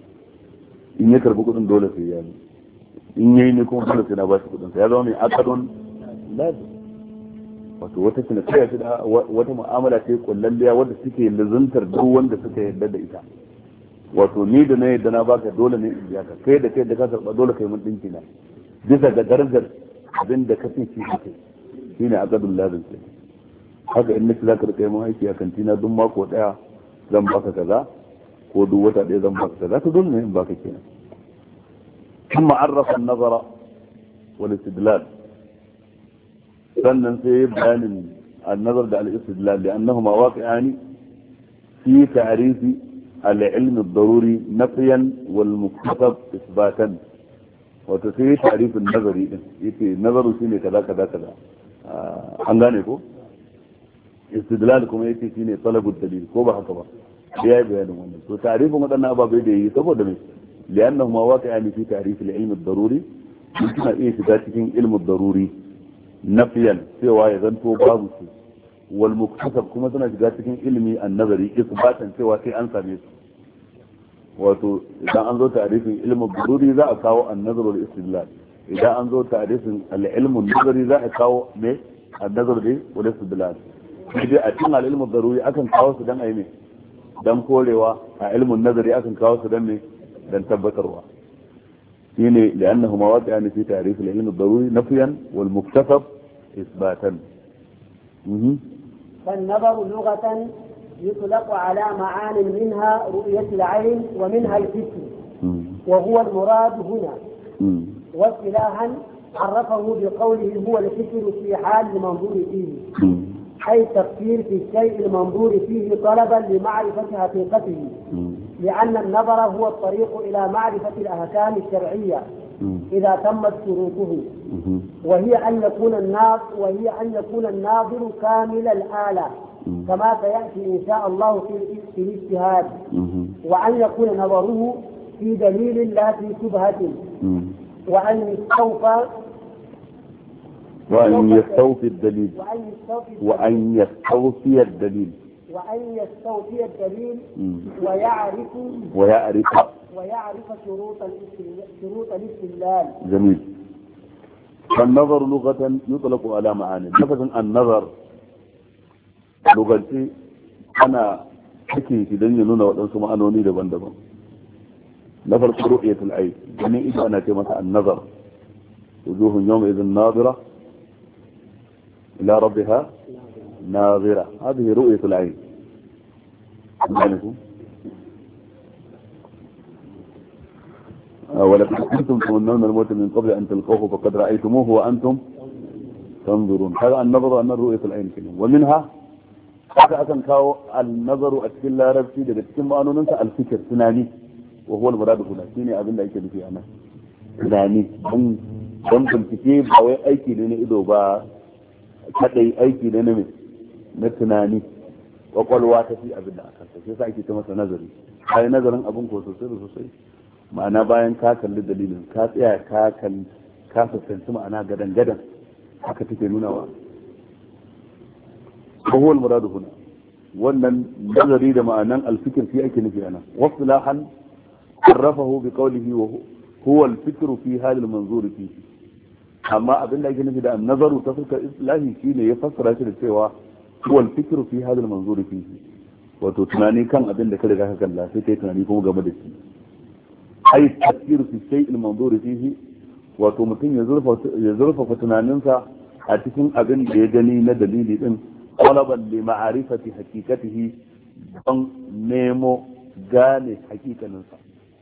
in ya karbi kudin dole sai ya yi in yayi ne kuma dole sai na ba shi kudin sa ya zama mai akadun lazim wato wata cinikayya ce da wata mu'amala ce kullalliya wadda suke lazuntar duk wanda suka yarda da ita wato ni da na yadda na baka dole ne in biya ka kai da ka karba dole kai mun dinki na bisa ga darajar abin da ka fi shi kake shine aqdul lazim ce haka in nake za ka rika yin aiki a kantina duk mako daya zan baka kaza ko duk wata daya zan baka kaza to dole ne in baka kenan. ثم عرف النظر والاستدلال sannan sai bayanin النظر ده الاستدلال لأنهما واقعان في تعريف العلم الضروري نفيا والمكتسب إثباتا وتسير تعريف النظري يتي نظر شيني كذا كذا كذا أنغاني كو استدلالكم يتي شيني طلب الدليل كو بحث بحث يا بيانه وتعريفهم أن أبا بيدي يسبب دمي لأنهما واقعان في تعريف العلم الضروري يمكن أن يتداتكين علم الضروري نفيا سوى يغنتو بابسي والمكتسب كما سنة جاتكين علمي النظري إثباتا سوى في أنسى بيسو wato idan an zo ta'arifin ilmin daruri za a kawo an-nazar wal istidlal idan an zo ta'arifin al-ilm an-nazari za a kawo me an-nazar wal istidlal sai a cikin al-ilm ad-daruri akan kawo su dan ayi me dan korewa a ilmin nazari akan kawo su dan me dan tabbatarwa shine li'annahu mawaqi'an fi ta'rif al-ilm ad-daruri nafyan wal muktasab isbatan فالنظر لغة يطلق على معان منها رؤية العين ومنها الفكر وهو المراد هنا واصطلاحا عرفه بقوله هو الفكر في حال المنظور فيه أي التفكير في الشيء المنظور فيه طلبا لمعرفة حقيقته لأن النظر هو الطريق إلى معرفة الأحكام الشرعية إذا تمت شروطه وهي أن يكون الناظر كامل الآلة كما سيأتي إن شاء الله في الاجتهاد وأن يكون نظره في دليل لا في شبهة وأن يستوفي الدليل وأن يستوفي الدليل ويعرف شروط الاستدلال. جميل. فالنظر لغة يطلق على معاني. مثلا النظر لغتي أنا حكي في دنيا نونا وأنسوا معنوني daban-daban. na farko ru'yatul ayn ganin ido ana ce masa an-nazar wujuhun yawma'idhin nadira ila rabbiha nadira hadhihi ru'yatul ayn annakum ولقد كنتم تمنون الموت من قبل أن تلقوه فقد رأيتموه وأنتم تنظرون هذا النظر أن رؤية العين كلمة ومنها haka akan kawo al-nazaru a cikin larabci daga cikin ma'anoninsa al-fikr tunani wa huwa al-murad huna shine abin da yake nufi anan tunani don bincike ba wai aiki ne na ido ba kadai aiki ne na tunani kwakwalwa ta fi abin da aka sai sai ake ta masa nazari kai nazarin abin ko sosai da sosai ma'ana bayan ka kalli dalilin ka tsaya ka fuskanci ma'ana gadan haka take nunawa وهو المراد هنا وأن نظري لما أن الفكر في أي كنفي أنا واصطلاحا عرفه بقوله هو الفكر في هذا المنظور فيه أما أبن الله كنفي ده النظر تفكر إصلاحي فيه يفسر هذا السوا هو الفكر في هذا المنظور فيه وتتناني كان أبن لك لك الله سيتناني كم قبل أي التفكير في الشيء المنظور فيه وتمكن يزرف فتنانينسا أتكن أبن يجني ندليل إن طلبا لمعرفة حقيقته don nemo gane hakikaninsa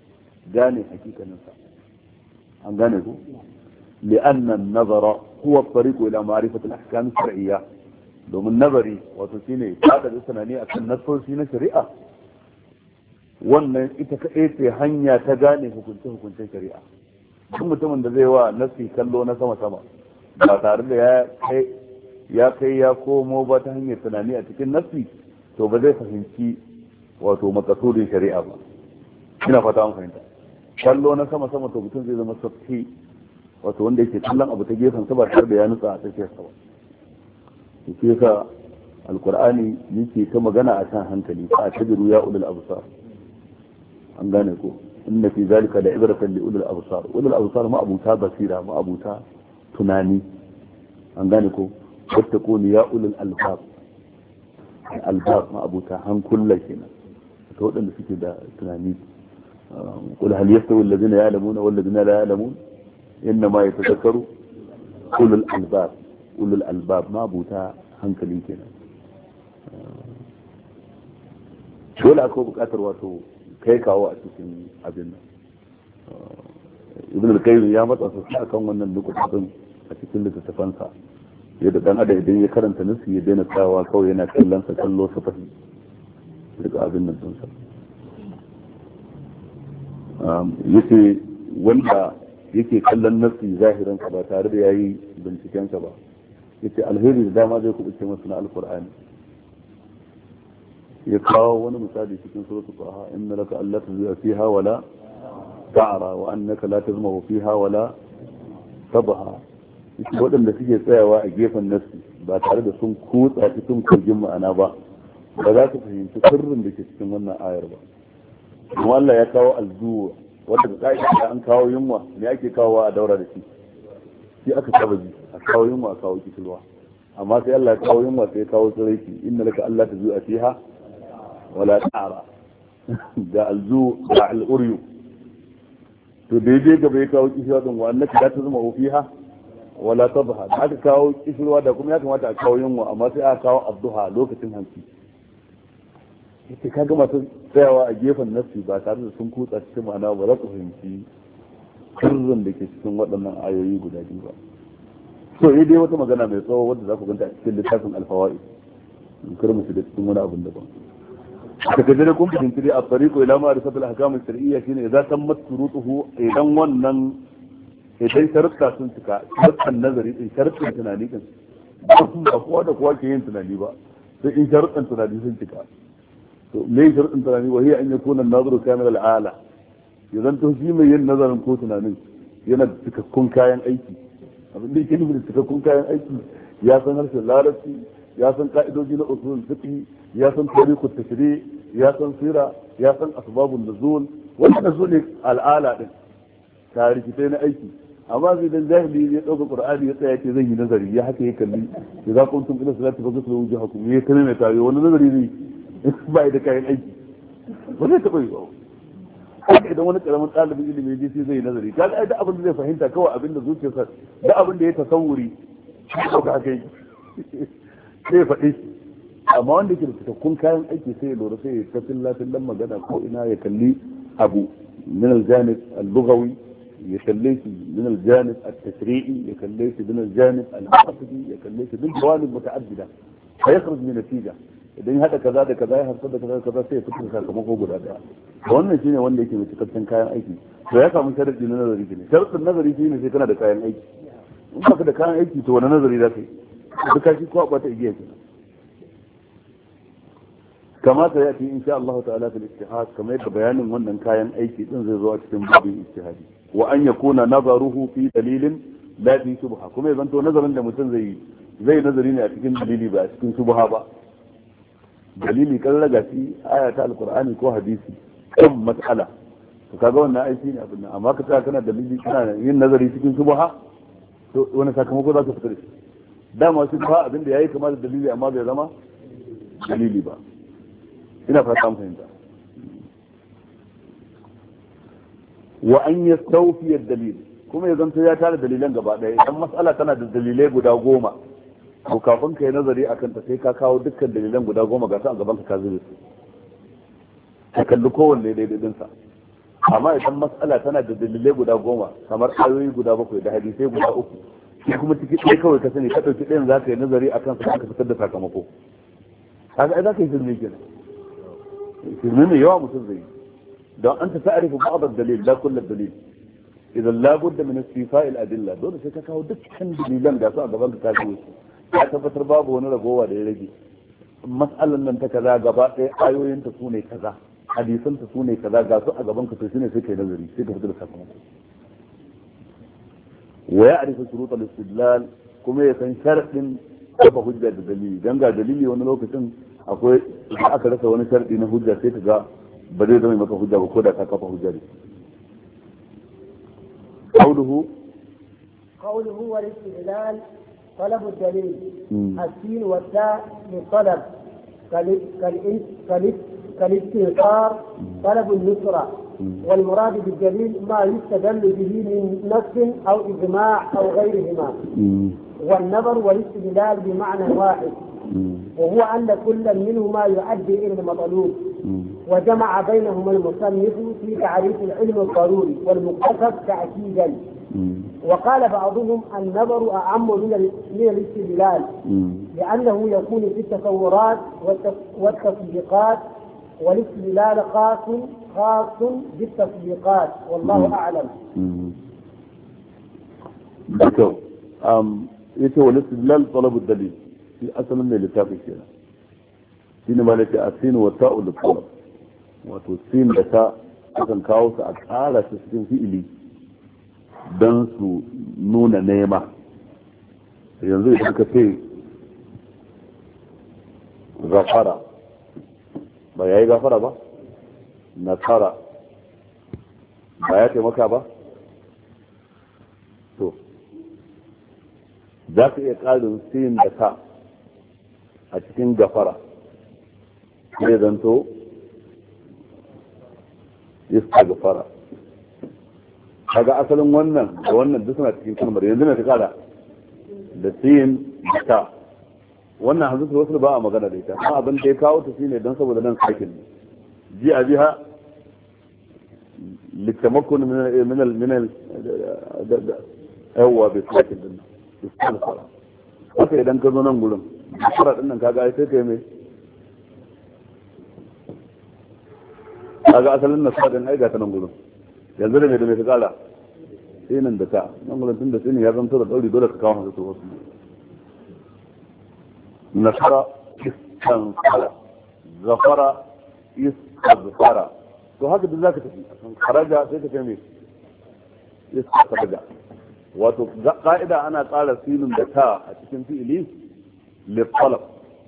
an gane ku li'anna an-nazara huwa at-tariq ila ma'rifati al-ahkam ash-shar'iyya domin nazari wato shine kada da sanani akan nasoshi na shari'a wannan ita kaɗai ce hanya ta gane hukuncin shari'a duk mutumin da zai wa nasi kallo na sama ba tare da ya kai ya komo ba ta hanyar tunani a cikin nafsi to ba zai fahimci wato makasudin shari'a ba ina fata an fahimta kallo na sama to mutum zai zama safi wato wanda yake kallon abu ta gefen sa ba tare da ya nutsa a tsakiyar sa ba shi yasa alqur'ani yake ta magana a kan hankali fa tabiru ya ulul absar an gane ko inna fi zalika la ibratan li ulul absar ma abuta basira ma abuta tunani an gane ko واتقون يا أولي الألباب ما أبوتا هنكل كنا تقول أن في كده تنانيد قل هل يستوي الذين يعلمون والذين لا يعلمون إنما يتذكروا أولي الألباب ما أبوتا هنكل كنا dole akwai buƙatar wato kai kawo a cikin abin nan. Ibn al-Qayyim ya matsa sosai akan wannan nukutun a cikin littattafansa yadda dan adam idan ya karanta nufi ya daina tsawa kawai yana kallon sa kallo sa fahi daga abin nan sun sa yace wanda yake kallon nufi zahirin ka ba tare da yayi binciken ka ba yace alheri da dama zai kubuce masa na alqur'ani. ya kawo wani misali cikin suratul Taha inna laka alla tuzia fiha wala ta'ra wa annaka la tazmahu fiha wala tabha. waɗanda suke tsayawa a gefen nafsi ba tare da sun kutsa cikin kogin ma'ana ba ba za su fahimci sirrin da ke cikin wannan ayar ba. kuma Allah ya kawo alzuwa wanda da ka'ida an kawo yunwa me ake kawo a daura da shi aka saba ji a kawo yunwa a kawo kishirwa amma sai Allah ya kawo yunwa sai ya kawo tsiraiki inna laka Allah ta zuwa fiha wala ta'ara da alzu da al'uryu to daidai gaba ya kawo kishirwa din wa annaka la tazma fiha wala tabha da aka kawo kishirwa da kuma ya kamata a kawo yunwa amma sai aka kawo abduha lokacin hanci yace kaga masu tsayawa a gefen nafsi ba tare da sun kutsa cikin ma'ana ba za su fahimci sirrin da ke cikin waɗannan ayoyi guda biyu ba. so yi dai wata magana mai tsawo wadda za ku ganta a cikin littafin alfawa'i in kar mu shiga cikin wani abin daban. a kaje da kun fahimci dai a tariqu ila ma'rifat al-ahkam al-shar'iyya shine idza tammat shurutuhu idan wannan idan sharuɗa sun cika sharuɗan nazari din sharuɗan tunani din ba kowa da kowa ke yin tunani ba sai in sharuɗan tunani sun cika. to me sharuɗan tunani wa hiya an yakuna an-nazaru kamil al-ala idan to shi mai yin nazarin ko tunanin yana da cikakkun kayan aiki. abin da yake nufi da cikakkun kayan aiki ya san harshen larabci ya san ka'idoji na usul fiqh ya san tariqut tashri' ya san sira ya san asbabun nuzul wannan su ne al'ala din tarihi na aiki. amma zai dan jahili ya dauka qur'ani ya tsaya ce zan yi nazari ya haka ya kalli idza kuntum ila salati faghsilu wujuhakum ya kalli mai tayo wani nazari ne ba da kayan aiki ba zai taɓa yi ba. haka idan wani karamin ɗalibin ilimi ya ce zai yi nazari kaga ai da abin da zai fahimta kawai abin da zuciyarsa da abin da ya tasawuri ko ka kai sai ya faɗi shi. amma wanda yake da cikakkun kayan aiki sai ya lura sai ya tafin lafillan magana ko ina ya kalli abu min aljanib al-lughawi ya kalle shi min aljanib at-tashri'i ya kalle shi min aljanib al-aqdi ya kalle shi bil jawanib muta'addida fa yakhruj min natija idan hada kaza da kaza ya haifar da kaza da kaza sai ya fitar sakamako guda daya. wannan shine wanda yake mai cikakken kayan aiki. to ya samu sharadi na nazari ne. sharadin nazari shine sai kana da kayan aiki. in baka da kayan aiki to wani nazari za ka yi duka shi ko a bata igiya kenan. kama ta yati insha Allah ta'ala fil ijtihad kamar yadda bayanin wannan kayan aiki din zai zo a cikin babin ijtihadi. wa an yakuna nazaruhu fi dalilin la fi shubha kuma ya zanto nazarin da mutum zai nazari ne a cikin dalili ba a cikin shubha ba. dalili kan raga shi aya ta alqur'ani ko hadisi kan mas'ala to kaga wannan aiki ne abin nan. amma ka tsaya kana dalili kana yin nazari cikin shubha to wani sakamako za ka fitar shi. dama shubha abin da yayi kamar da dalili amma bai zama dalili ba. ina fata mun fahimta. wa an yastawfi ad-dalil kuma ya zanto ya tare dalilan gaba daya. idan mas'ala tana da dalilai guda 10 to kafin ka yi nazari akan ta sai ka kawo dukkan dalilan guda 10 ga su a gaban ka zube su ka kalli kowanne daidai dinsa. amma idan mas'ala tana da dalilai guda 10 kamar ayoyi guda 7 da hadisai guda 3 shi kuma ciki ɗaya kawai ka sani ka ɗauki ɗayan za ka yi nazari akan sa ka fitar da sakamako. kaga ai za ka yi shirme kenan. shirme mai yawa mutum zai yi don an ta ta'arifu ba'd ad-dalil la kull ad-dalil idan la budda min istifa' al-adilla dole sai ka kawo dukkan dalilan da su a gaban ka kawo su ya tabbatar babu wani ragowa da ya rage. mas'alan nan ta kaza gaba ɗaya ayoyin ta sune kaza hadisan ta sune kaza ga su a gaban ka to shine sai kai nazari sai ka fitar da sakamako. wa ya'rifu shurut al-istidlal kuma ya san sharadin kafa hujja da dalili dan ga dalili wani lokacin akwai da aka rasa wani sharadi na hujja sai ka ga ba zai zama maka hujja ba ko da ka kafa hujja ne. قوله والاستدلال طلب الدليل السين والتاء للطلب كالاستنصار طلب النصرة والمراد بالدليل ما يستدل به من نص أو إجماع أو غيرهما. والنظر والاستدلال بمعنى واحد وهو أن كل منهما يؤدي إلى المطلوب. وجمع بينهما المصنف في تعريف العلم الضروري والمكتسب تأكيدا. وقال بعضهم النظر أعم من الاستدلال، لأنه يكون في التصورات والتطبيقات، والاستدلال خاص بالتطبيقات، والله أعلم. بكو yace wal istidlal talab ad-dalil shi asalin ne littafin kenan shine malaka asin wa ta'ul talab wato sin da ta akan kawo su a ƙara su cikin fi'ili dan su nuna nema. yanzu idan ka ce gafara ba yayi gafara ba, nasara ba ya taimaka ba, to za ka iya ƙarin sin da ta a cikin gafara zai zanto iska gafara. kaga asalin wannan da wannan duk suna cikin kalmar, yanzu na ta kara da sin da ta. wannan hanzu wasu ba a magana da ita, amma abin da ya kawo ta shine don saboda nan sakin ne ji a biha littamakon minal yawwa bai sakin din istighfara. haka idan ka zo nan gurin fara din nan kaga ai sai kai mai kaga asalin nasadin ai ga ta nan gurin yanzu da me da me ka kala sai nan da ta nan gurin tun da sai ya zanto da dauri dole ka kawo haka to wasu nasara istighfara ghafara istighfara to haka duk zaka tafi kharaja sai ka kai mai istighfara. wato ka'ida ana tsara silin da ta a cikin fi'ili lifalaf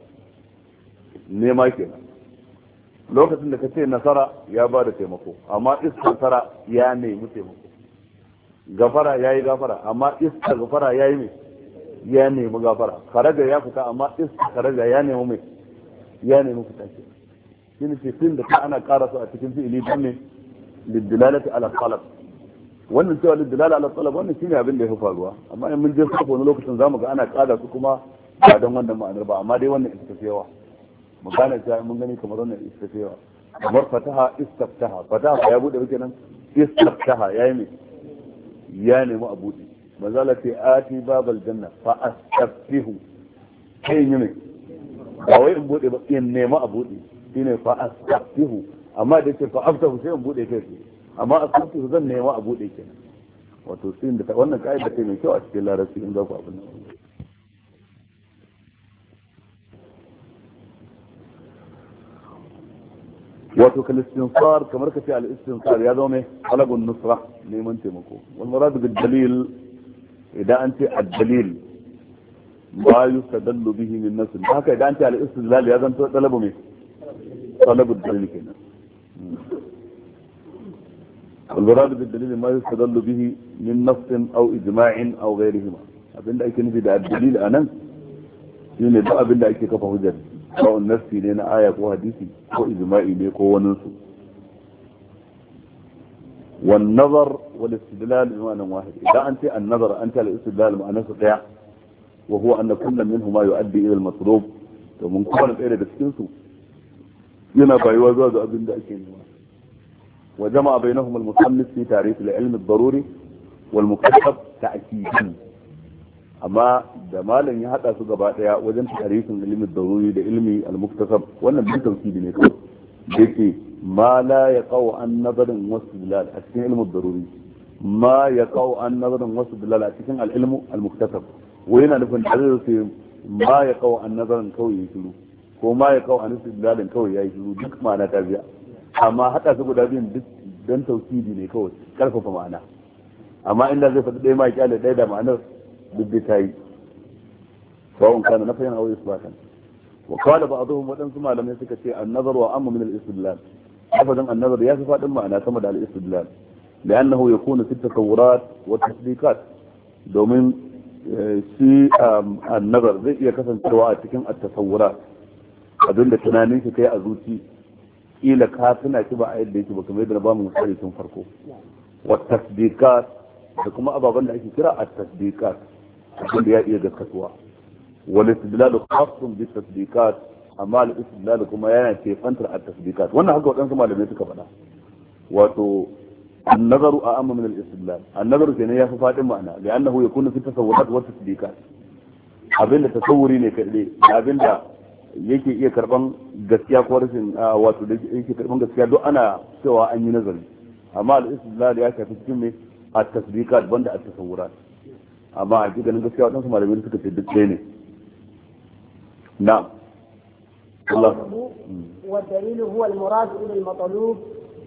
nema kenan. lokacin da ka ce nasara ya ba da taimako, amma istighfara ya nemi taimako. gafara ya yi gafara, amma istighfara ya yi mai ya nemi gafara. kharaja ya fita, amma istighfara ya nemi mai ya nemi fita ke. shi ne silin da ta ana ƙara su a cikin fi'ili don ne lidilalati ala talab. wannan cewa lidilala ala talab wannan shine abin da ya fi faruwa, amma in mun je sarfa wani lokacin zamu ga ana kada su kuma ba don wannan ma'anar ba, amma dai wannan ita tafi yawa. mu gane cewa mun gani kamar wannan ita tafi yawa. kamar fataha istaftaha, fataha ya bude kenan, istaftaha yayi me ya nemi a bude. manzala ce ati babal janna fa astaftihu, kai yi ne ba wai in bude ba in nemi a bude shine fa astaftihu, amma da ce fa aftahu sai in bude kai amma a kan su zan nema a buɗe kenan. wato sin da wannan ka'ida ce mai kyau a cikin larabci in za ku abin nan. wato kal istinsar kamar ka ce al istinsar ya zama mai talabun nusra, neman taimako. wal murad bil dalil idan an ce ad dalil ma yustadallu bihi min nasl, haka idan an ce al istidlal ya zanto talabu mai talabud dalil kenan. والمراد بالدليل ما يستدل به من نص او اجماع او غيرهما. abinda ake nufi da dalil anan shine duk abinda ake kafa hujjar ko nassi ne na aya ko hadisi ko ijma'i ne ko wani su. wan nazar wal istidlal ma'anan wahid, idan an ce an nazar an ce al istidlal ma'anan su daya, wa huwa anna kullu minhuma yu'addi ila al matlub, to mun kuma da daga cikin su yana bayuwa zuwa ga abinda ake nema. وجمع بينهم المصنف في تعريف العلم الضروري والمكتسب تأكيدا. أما جمالا يحدث سجباء وجن تعريف العلم الضروري لعلم المكتسب وأنا بالتوكيد نقول بيتي ما لا يقع عن نظر واستدلال أتكلم علم الضروري، ما يقع عن نظر واستدلال أتكلم العلم المكتسب. وهنا نفهم في ما يقع عن نظر كوي يشلو وما يقع عن استدلال كوي يشلو دك ما نتابع. amma haɗa su guda biyun duk don taukidi ne kawai, karfafa ma'ana. amma inda zai faɗi ɗaya ma kyale ɗaya da ma'anar duk da ta yi sawa'un kana nafiyan aw isbatan. wa qala ba'dhum waɗansu malamai suka ce an-nazar wa amma min al-istidlal, lafazin an-nazar ya fi faɗin ma'ana sama da al-istidlal, li'annahu yakunu fi at-tasawurat wa at-tasdiqat, domin shi an-nazar zai iya kasancewa a cikin at-tasawurat, abinda tunanin shi kai a zuci kila ka tuna shi ba a yadda yake ba, kamar yadda na ba mu misali tun farko. wa tasdiqat da kuma ababen da ake kira at tasdiqat, wanda ya iya gaskatuwa. wal istidlal khassun bi tasdiqat amma al istidlal kuma yana ce fantar at tasdiqat wannan haka wadansu malamai suka faɗa wato النظر أعم من الاستدلال النظر كنا يا فاطمة معنا لأنه يكون في التصورات والتصديقات abinda tasawuri ne kaɗai abinda yake iya karban gaskiya ko rashin wato da yake karban gaskiya duk ana cewa an yi nazari amma al-istidlal ya shafi cikin me at-tasdiqat banda at-tasawurat amma a cikin gaskiya wadansu malamai suka ce duk ne na'am Allah والدليل هو المراد إلى المطلوب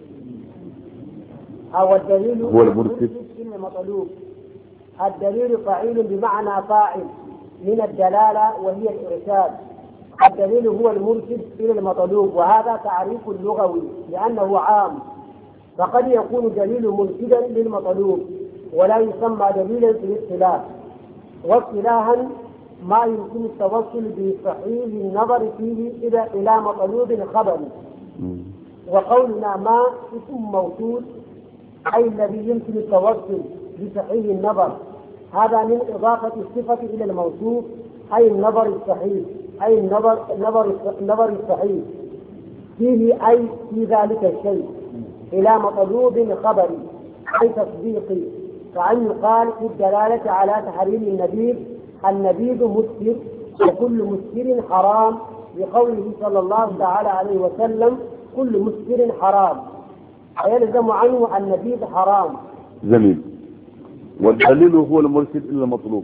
أو الدليل هو المرشد إلى المطلوب. الدليل فعيل بمعنى فاعل من الدلالة وهي الإرشاد. الدليل هو المرشد إلى المطلوب وهذا تعريف لغوي لأنه عام فقد يكون دليل مرشدا للمطلوب ولا يسمى دليلا في الاصطلاح. واصطلاحا ما يمكن التوصل بصحيح النظر فيه إلى مطلوب خبري. وقولنا ما اسم موصول أي الذي يمكن التوصل بصحيح النظر هذا من إضافة الصفة إلى الموصوف أي النظر الصحيح أي النظر الصحيح فيه أي في ذلك الشيء إلى مطلوب خبري أي تصديقي كأن يقال في الدلالة على تحريم النبيذ مسكر وكل مسكر حرام بقوله صلى الله تعالى عليه وسلم كل مسكر حرام ويلزم عنه النبيذ حرام. جميل. والدليل هو المرشد إلى المطلوب.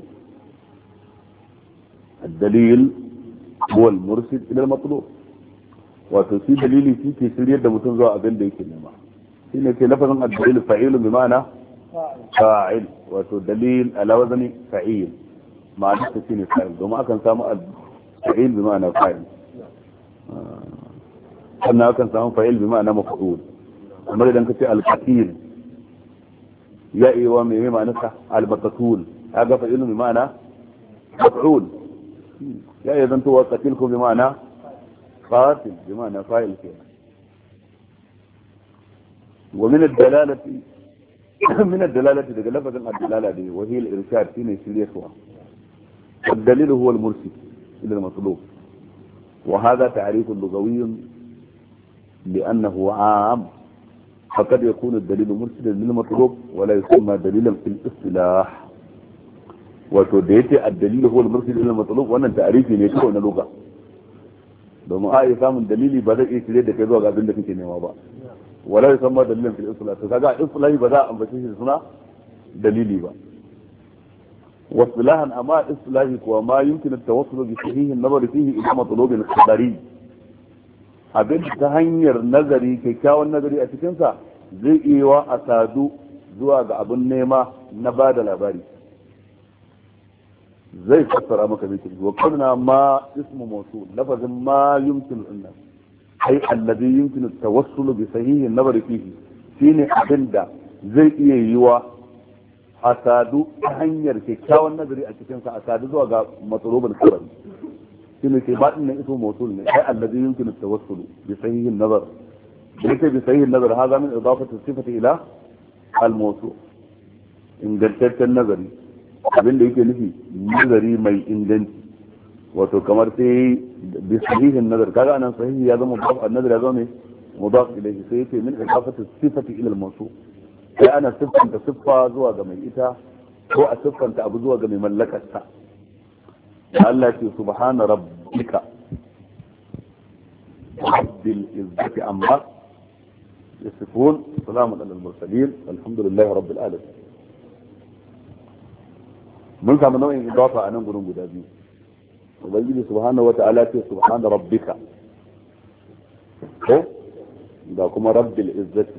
الدليل هو المرشد إلى المطلوب. وتسي دليلي في كسرية دمتن زوا أبين ديك النما. هنا في لفظ الدليل فعيل بمعنى فاعل وتدليل على وزن فعيل. معنى تسيني فاعل. وما كان سامع فعيل بمعنى فاعل. أنا كان سامع فعيل بمعنى مفعول. أما إذا كنت الكثير يا إيوام بمعنى البطول هذا فعيل بمعنى مفعول. يا إذا أنتوا قتلكم بمعنى قاتل بمعنى فاعل كده. ومن الدلالة لفظ الدلالة دي وهي الإرشاد فينا يسيرها. الدليل هو المرشد إلى المطلوب وهذا تعريف لغوي لأنه عام فقد يكون الدليل مرشدا للمطلوب ولا يسمى دليلا في الاصطلاح. وتوديتي الدليل هو المرشد الى المطلوب wannan ta'arifi ne kawai na lugha domin a yi samun dalili ba zai iya shirye da kai zuwa ga abin da kake nema ba wala yusamma dalilan fil istilah to kaga istilahi ba za a ambace shi suna dalili ba واصطلاحا اما اصطلاحي kuwa ma yumkin at-tawassul bi sahih an-nazar fihi ila matlub al-qadari abin ta hanyar nazari kyakkyawan nazari a cikin sa zai iya wa asadu zuwa ga abin nema na bada labari zai fassara maka zai wa kunna ma ismu mawsul lafazin ma yumkin anna ay alladhi yumkin at-tawassul bi sahih an-nazar fihi shine abinda zai iya yiwa asadu ta hanyar kyakkyawan nazari a cikin sa asadu zuwa ga matsalobin kabari shine ke baɗin nan ismu mawsul ne ay alladhi yumkin at-tawassul bi sahih an-nazar yake bi sahih an-nazar hada min idafati sifati ila al-mawsul ingantaccen nazari abin da yake nufi nazari mai inganci wato kamar sai bi sahihin nazar kaga anan sahihi ya zama mudaf an-nazar ya zama mudaf ilayhi sai yake min idafati sifati ila al-mawsuf sai ana siffanta siffa zuwa ga mai ita ko a siffanta abu zuwa ga mai mallakarsa Allah ce subhana rabbika rabbil izzati amma yasifun salamun alal mursalin alhamdulillahi rabbil alamin. mun samu nau'in idafa a nan gurin guda biyu ubangiji subhanahu wata'ala ce subhana rabbika ko da kuma rabbil izzati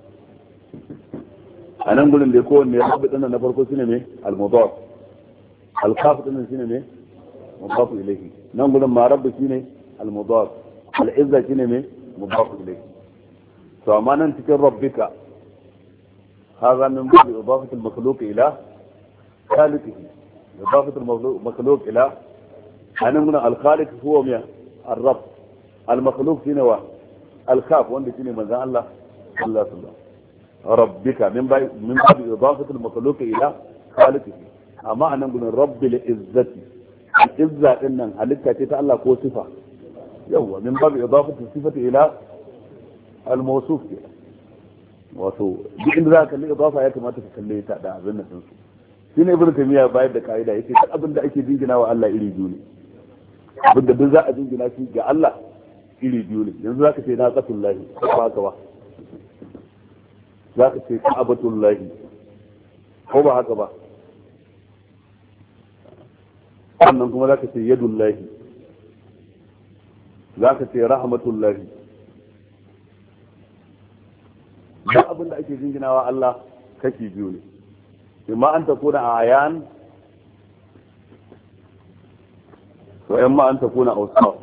a nan gurin da kowanne ya rabbi dinnan na farko shine ne al-mudaf al-kaf dinnan shine ne mudaf ilayhi nan gurin ma rabbi shine al-mudaf al-izza shine ne mudaf ilayhi to amma nan cikin rabbika هذا من باب إضافة المخلوق إلى خالقه إضافة المخلوق إلى أنا من الخالق هو من الرب المخلوق فينا الخاف وأنت فينا من ذا الله الله الله ربك من باب إضافة المخلوق إلى خالقه أما أنا من رب العزة al-izza din nan halitta ce ta Allah ko sifa yawa min babu idafatu sifati ila al-mawsuf wato duk inda za ka kalli idafa ya kamata ka kalle ta da abin nan su shine ibnu taymiya bayar da kaida yace duk abin da ake jingina wa Allah iri biyu ne abin da duk za a jingina shi ga Allah iri biyu ne yanzu zaka ce na qatullahi ko ba haka ba zaka ce ka'abatullahi ko ba haka ba sannan kuma zaka ce yadullahi zaka ce rahmatullahi duk abin da ake jinginawa Allah kashi biyu ne imma an takuna ayan wa imma an takuna awsaf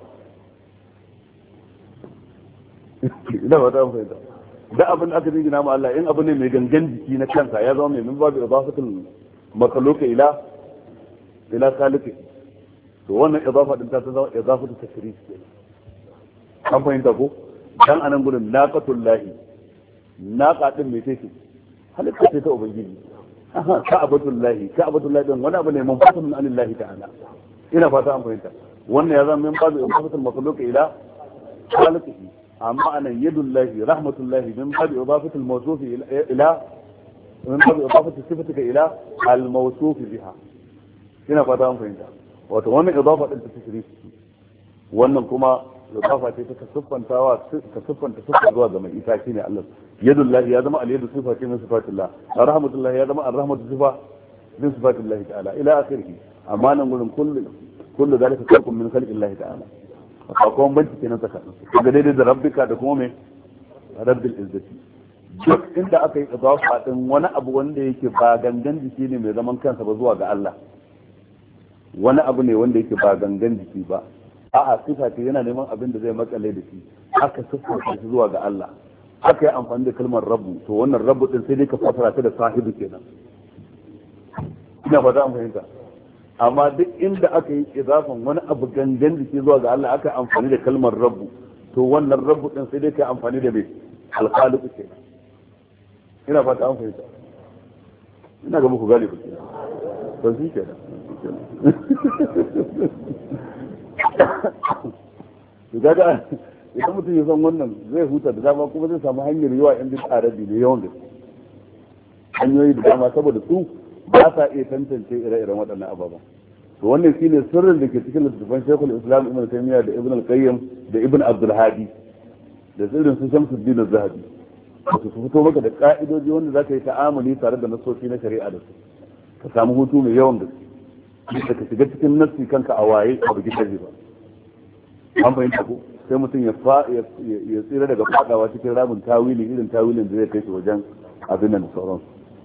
ina ba ta fahimta da abin da aka jingina ma Allah in abu ne mai gangan jiki na kansa ya zama mai min babu idafatul makhluq ila khaliqi to wannan idafa din ta zama idafatu tashrif an fahimta ko dan anan gurin naqatullahi naqa din mai take halitta ce ta ubangiji ka'abatullahi din wani abu ne munfasilun anillahi ta'ala ina fata an fahimta wannan ya zama min babu idafatul makhluq ila khaliqihi amma anan yadullahi rahmatullahi min babu idafatul mawsuf ila min babu idafatul sifatika ila al-mawsuf biha ina fata an fahimta wato wannan idafa din ta tashrif wannan kuma idafa ce ta siffantawa ta siffanta siffa zuwa ga mai ita shine Allah yadullahi ya zama al-yadu sifa ce min sifatillah rahmatullahi ya zama ar-rahmatu sifa min sifatillah ta'ala ila akhirih amma nan gurin kullu zalika khalqun min khalqillahi ta'ala akwai banci kenan tsakanin su ga daidai da rabbika da kuma mai rabbil izzati duk inda aka yi idafa din wani abu wanda yake ba gangan jiki ne mai zaman kansa ba zuwa ga Allah wani abu ne wanda yake ba gangan jiki ba a'a sifa ce yana neman abin da zai makale da shi aka siffanta shi zuwa ga Allah aka yi amfani da kalmar rabbu to wannan rabbu din sai dai ka fasara ta da sahibi kenan ina fata an fahimta amma duk inda aka yi idafan wani abu gangan jiki zuwa ga Allah aka amfani da kalmar rabbu to wannan rabbu din sai dai ka amfani da mai alkhaliq kenan ina fata an fahimta ina ga muku galibi kenan to shi kenan to kaga idan mutum ya san wannan zai huta da dama kuma zai samu hanyar yawa yan bin arabi da yawan gaske hanyoyi da dama saboda su ba sa iya tantance ire-iren waɗannan ababen to wannan shine sirrin da ke cikin littattafan Sheikhul Islam Ibn Taymiyyah da Ibn Al-Qayyim da Ibn Abdul Hadi da sirrin su Shamsuddin Az-Zahabi su fito maka da ka'idoji wanda zaka yi ta'amuli tare da nasoci na shari'a da su ka samu hutu mai yawan gaske da ka shiga cikin nassi kanka a waye a bugi kaje ba an fahimta ko sai mutum ya tsira daga fadawa cikin ramin tawili irin tawilin da zai kai shi wajen abin nan da sauransu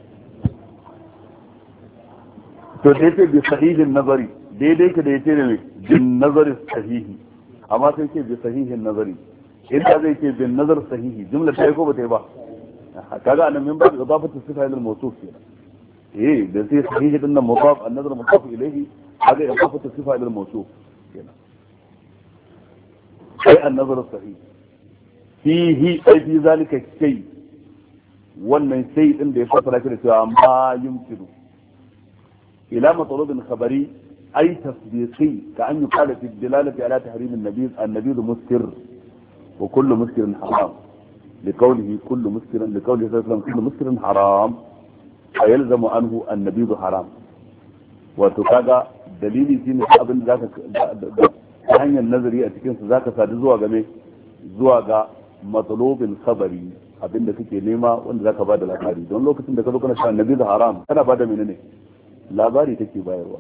to da yake bi sahihin nazari daidai ka da yake ne bin nazari sahihi amma sai ce bi sahihin nazari inda zai ce bin nazar sahihi jumla ta yi ko ba ta yi ba kaga anan min ba da idafatu sifa ila al-mawsuf kenan da sai sahihi din nan mudaf an-nazar mudaf ilayhi kaga idafatu sifa ila al-mawsuf kenan sai an-nazar sahih fihi ai fi zalika shay wannan shay din da ya fasara shi da cewa ma yumkinu إلى مطلوب خبري أي تصديقي كأن يقال في الدلالة على تحريم النبيذ مسكر وكل مسكر حرام لقوله كل مسكر لقوله صلى الله عليه وسلم كل مسكر حرام فيلزم عنه النبيذ حرام وتكاغا دليلي شيء abin da zaka ta hanyar nazari a cikin su zaka sadu zuwa game zuwa ga matsalobin khabari abinda kake nema wanda zaka bada labari don lokacin da ka zo kana sha annabi da haram kana bada menene labari take bayarwa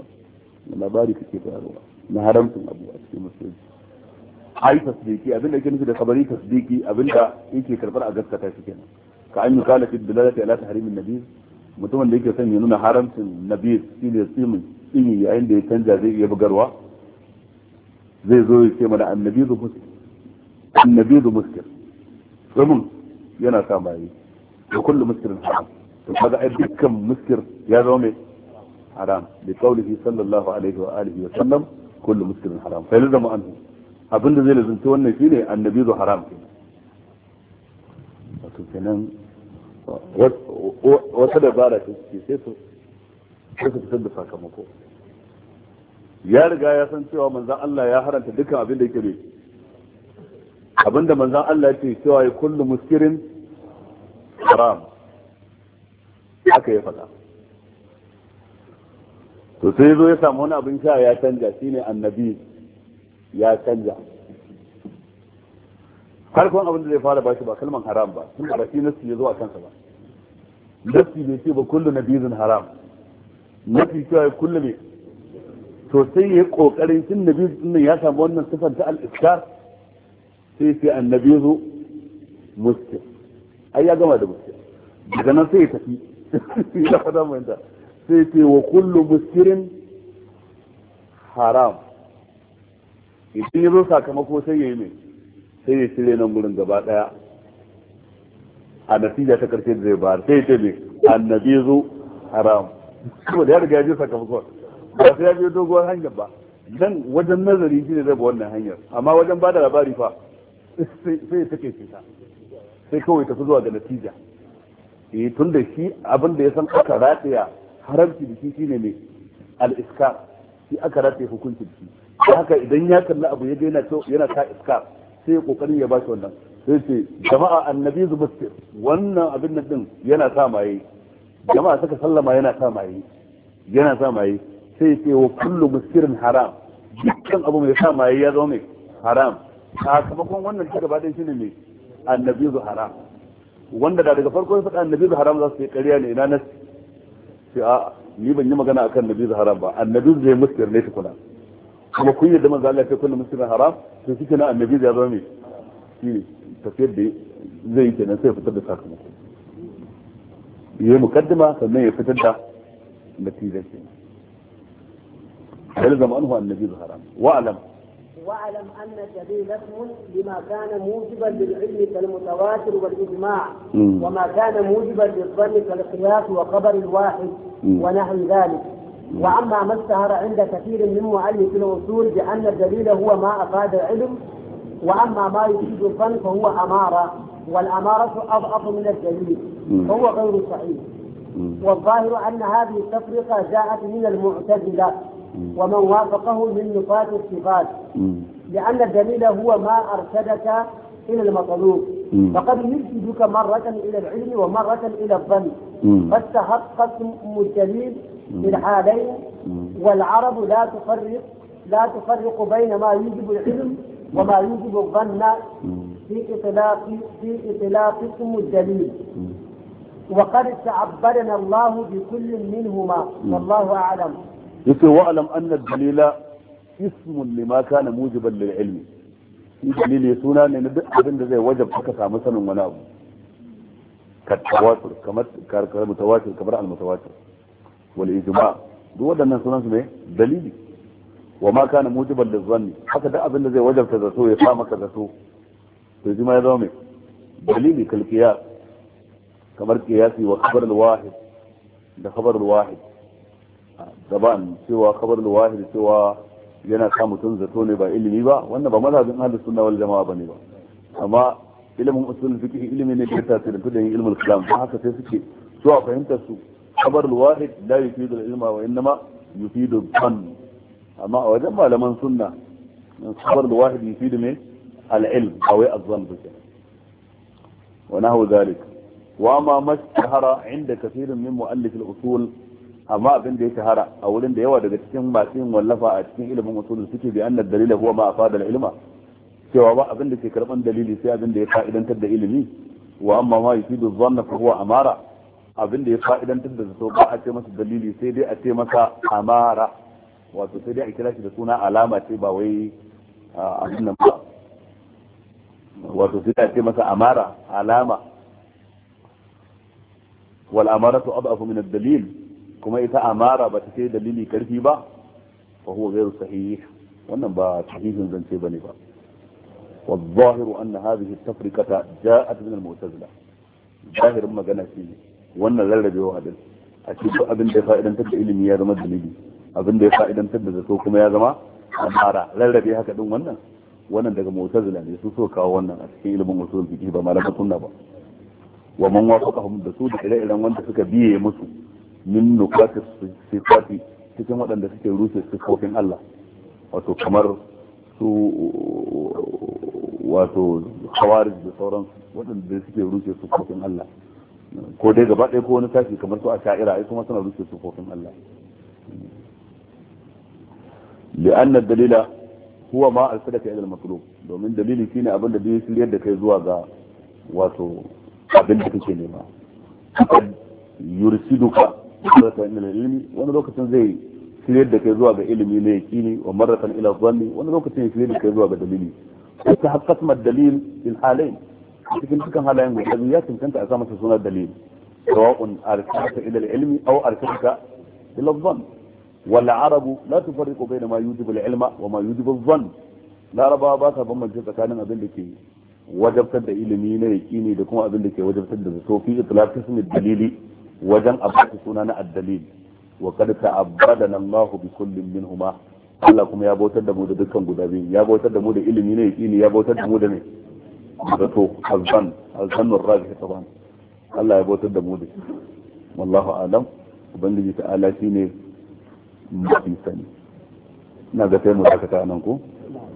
na haramcin abu a cikin musulunci ai tasdiki abinda yake nufi da khabari tasdiki abinda yake karbar a gaskata shi kenan ka an yi kala fi dalalati ala tahrimin nabi mutumin da yake son ya nuna haramcin nabi shine tsimi yayin da ya canja zai iya bugarwa zai zo ya ce mana annabi zu muskir domin yana sa bayi da kullu muskirin haram to kaga ai dukkan muskir ya zama mai حرام لقوله صلى الله عليه وآله وسلم كل مسلم حرام فيلزم عنه abinda zai lazunta wannan shine annabi zu haram wato kenan wata dabara ce sai su fitar da sakamako ya riga ya san cewa manzon Allah ya haranta dukkan abin da yake ne abinda manzon Allah ya ce cewa ya kullu muskirin haram haka ya faɗa. To sai zo ya samu wani abin sha ya canja, shine annabi ya canja. Farkon abin da zai fara bashi ba kalman haram ba, tun da shi nasu ya zo a kansa ba. Nasu bai ce ba kullu nabizun haram, nasu cewa kullu ne. To sai ya yi kokarin shin nabi din ya samu wannan sifar ta al-iskar, sai sai annabizu muskil. Ai ya gama da muskil. Daga nan sai ya tafi. Ya fada mai da. Sai ce wa kullu muskirin haram. Idan ya zo sakamako sai ya yi mai, sai ya cire nan gurin gaba daya a natija ta karshe da zai bayar, sai ya ce mai annabi zo haram. Kuma da ya riga ya je sakamakon ba sai ya biyo doguwar hanyar ba, dan wajen nazari shi ne zai ba wannan hanyar, amma wajen ba da labari fa sai ya take ta sai kawai tafi zuwa ga natija. Tun da shi abin da ya san aka rataya haramci da shi shine mai al-iskar, shi aka rataya hukunci da shi. Haka idan ya kalli abu ya ga yana ta iskar, sai kokarin ya ba shi wannan, sai ce jama'a annabi zubair wannan abin nan din yana sa maye, jama'a suka sallama yana sa maye, sai ce wa kullu muskirin haram, dukkan abu mai sa maye ya zama mai haram. Sakamakon wannan shi gaba ɗaya shine mai annabi haram, wanda da daga farko ya faɗa annabi haram za su yi ƙarya ne, ina nasi sai a ni ban yi magana akan annabi haram ba, annabi zai muskir ne tukuna, kuma kun yadda manzo Allah ya kullu muskirin haram, to shi kenan annabi ya zama mai shi ne tafiyar da zai yi kenan sai ya fitar da sakamako, yayi mukaddima sannan ya fitar da natijar kenan. يلزم أنه النبي الحرام. واعلم أن الدليل اسم لما كان موجبا للعلم كالمتواتر والإجماع، وما كان موجبا للظن كالقياس وخبر الواحد ونحو ذلك. وأما ما اشتهر عند كثير من مؤلف الأصول بأن الدليل هو ما أفاد العلم، وأما ما يفيد الظن فهو أمارة، والأمارة أضعف من الدليل فهو غير صحيح. والظاهر أن هذه التفرقة جاءت من المعتزلة ومن وافقه من نفاة الصفات، لأن الدليل هو ما أرشدك إلى المطلوب، فقد يرشدك مرة إلى العلم ومرة إلى الظن، فاستحق اسم الدليل في الحالين. والعرب لا تفرق بين ما يوجب العلم وما يوجب الظن في إطلاق اسم الدليل، وقد تعبدنا الله بكل منهما، والله أعلم. يقول واعلم أن الدليل اسم لما كان موجبا للعلم. دليل يسونا ندق abin zai wajabta samu sanin wani abu كالتواتر كالمتواتر كبر المتواتر والإجماع duk waɗannan sunan su ne dalili. وما كان موجبا للظن haka da abin zai wajabta zato ya sa maka zato to ijma ya zama mai dalili kalqiyas kamar qiyasi wa khabar al-wahid da khabar al-wahid daban cewa khabar al-wahid cewa yana sa mutum zato ne ba ilimi ba, wannan ba mazhabin ahlus sunna wal jamaa bane ba, amma ilimin usul fiqh ilimi ne da tasirin da ilmin kalam, don haka sai suke so a fahimtar su khabar al-wahid la yufidu al-ilma wa innama yufidu al-dhann, amma a wajen malaman sunna khabar al-wahid yufidu min al-ilm aw al-dhann bi wa nahwu dhalik. wa ma mashtahara inda kathirin min mu'allif al-usul, amma abin da ya shahara a wurin da yawa daga cikin masu yin wallafa a cikin ilimin usul suke bi annad dalila huwa ma afada al-ilma, cewa ba abin da ke karban dalili sai abin da ya fa'idantar da ilimi. wa amma ma yufidu dhanna fa huwa amara, abin da ya fa'idantar da zato ba a ce masa dalili sai dai a ce masa amara, wato sai dai a kira shi da suna alama ce ba wai abin nan ba, wato sai a ce masa amara alama. wal amaratu adhafu min ad-dalil, kuma ita amara ba ta kai dalili karfi ba, fa huwa ghayru sahih, wannan ba sahihin zance bane ba. والظاهر أن هذه التفرقة جاءت من المعتزلة. ظاهر ما قالنا فيه وأن للذي هو هذا أشوف أبن ده فائدة تبدأ إلمي يا زمان دليلي، أبن ده فائدة تبدأ زوجكم يا زمان أمارة للذي هكذا وأنا ده معتزلة يسوسوك أو أنا أشكي إلى موصول في كيبا ما لم تكن نبا. ومن وافقهم دسود إلى وأنت فك بيه مسو من نقاط الصفات cikin waɗanda suke rushe sifofin Allah wato kamar su wato khawarij da sauran waɗanda suke rushe sifofin Allah ko dai gaba ɗaya ko wani tashi kamar su asha'ira ai kuma suna rushe sifofin Allah li'anna dalila huwa ma alfadaka ila al-matlub domin dalili shine abin da bai shiryar da kai zuwa ga wato abin da kake nema yursiduka marratan ila ilmi wani lokacin zai shiryar da kai zuwa ga ilimi ne yaqini wa marratan ila dhanni wani lokacin shiryar da kai zuwa ga dalili ta haqqat dalil fil halayn cikin dukkan halayen guda biyu ya cancanta a sa masa sunan dalil sawa'un arsalaka ila ilmi aw arsalaka ila dhann والعرب لا تفرق بين ما يوجب العلم وما يوجب الظن لا ربا ba ta bambance tsakanin abin da ke wajabtar da ilimi na yaqini da kuma abin da ke wajabtar da zato fi itlaq ismi dalili wajen abin suna na ad-dalil wa qad ta'abbadana Allah bi kullin minhuma Allah kuma ya bautar da mu da dukkan guda biyu ya bautar da mu da ilimi na yaqini ya bautar da mu da ne zato azan ar-rajih taban Allah ya bautar da mu da wallahu a'lam ubangiji ta'ala shine mafi sani na ga sai mu dakata nan ko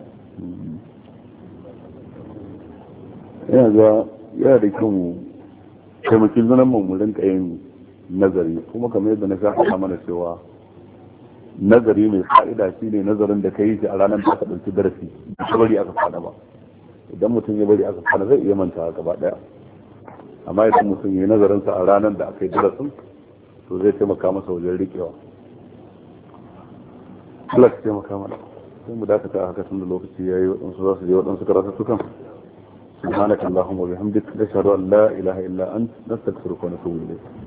yana da kyau mu taimakin zanen mu rinka yin nazari kuma kamar yadda na sha mana cewa nazari mai fa'ida shi ne nazarin da ka yi shi a ranar da aka ɗauki darasi ba bari aka fada ba idan mutum ya bari aka fada zai iya manta gaba ɗaya amma idan mutum ya yi nazarinsa a ranar da aka yi darasin to zai taimaka masa wajen riƙewa Allah ka taimaka mana sai mu dakata haka tun da lokaci yayi wadansu za su je wadansu karatu sukan subhanaka allahumma wa bihamdika ashhadu an la ilaha illa anta nastaghfiruka wa natubu ilayk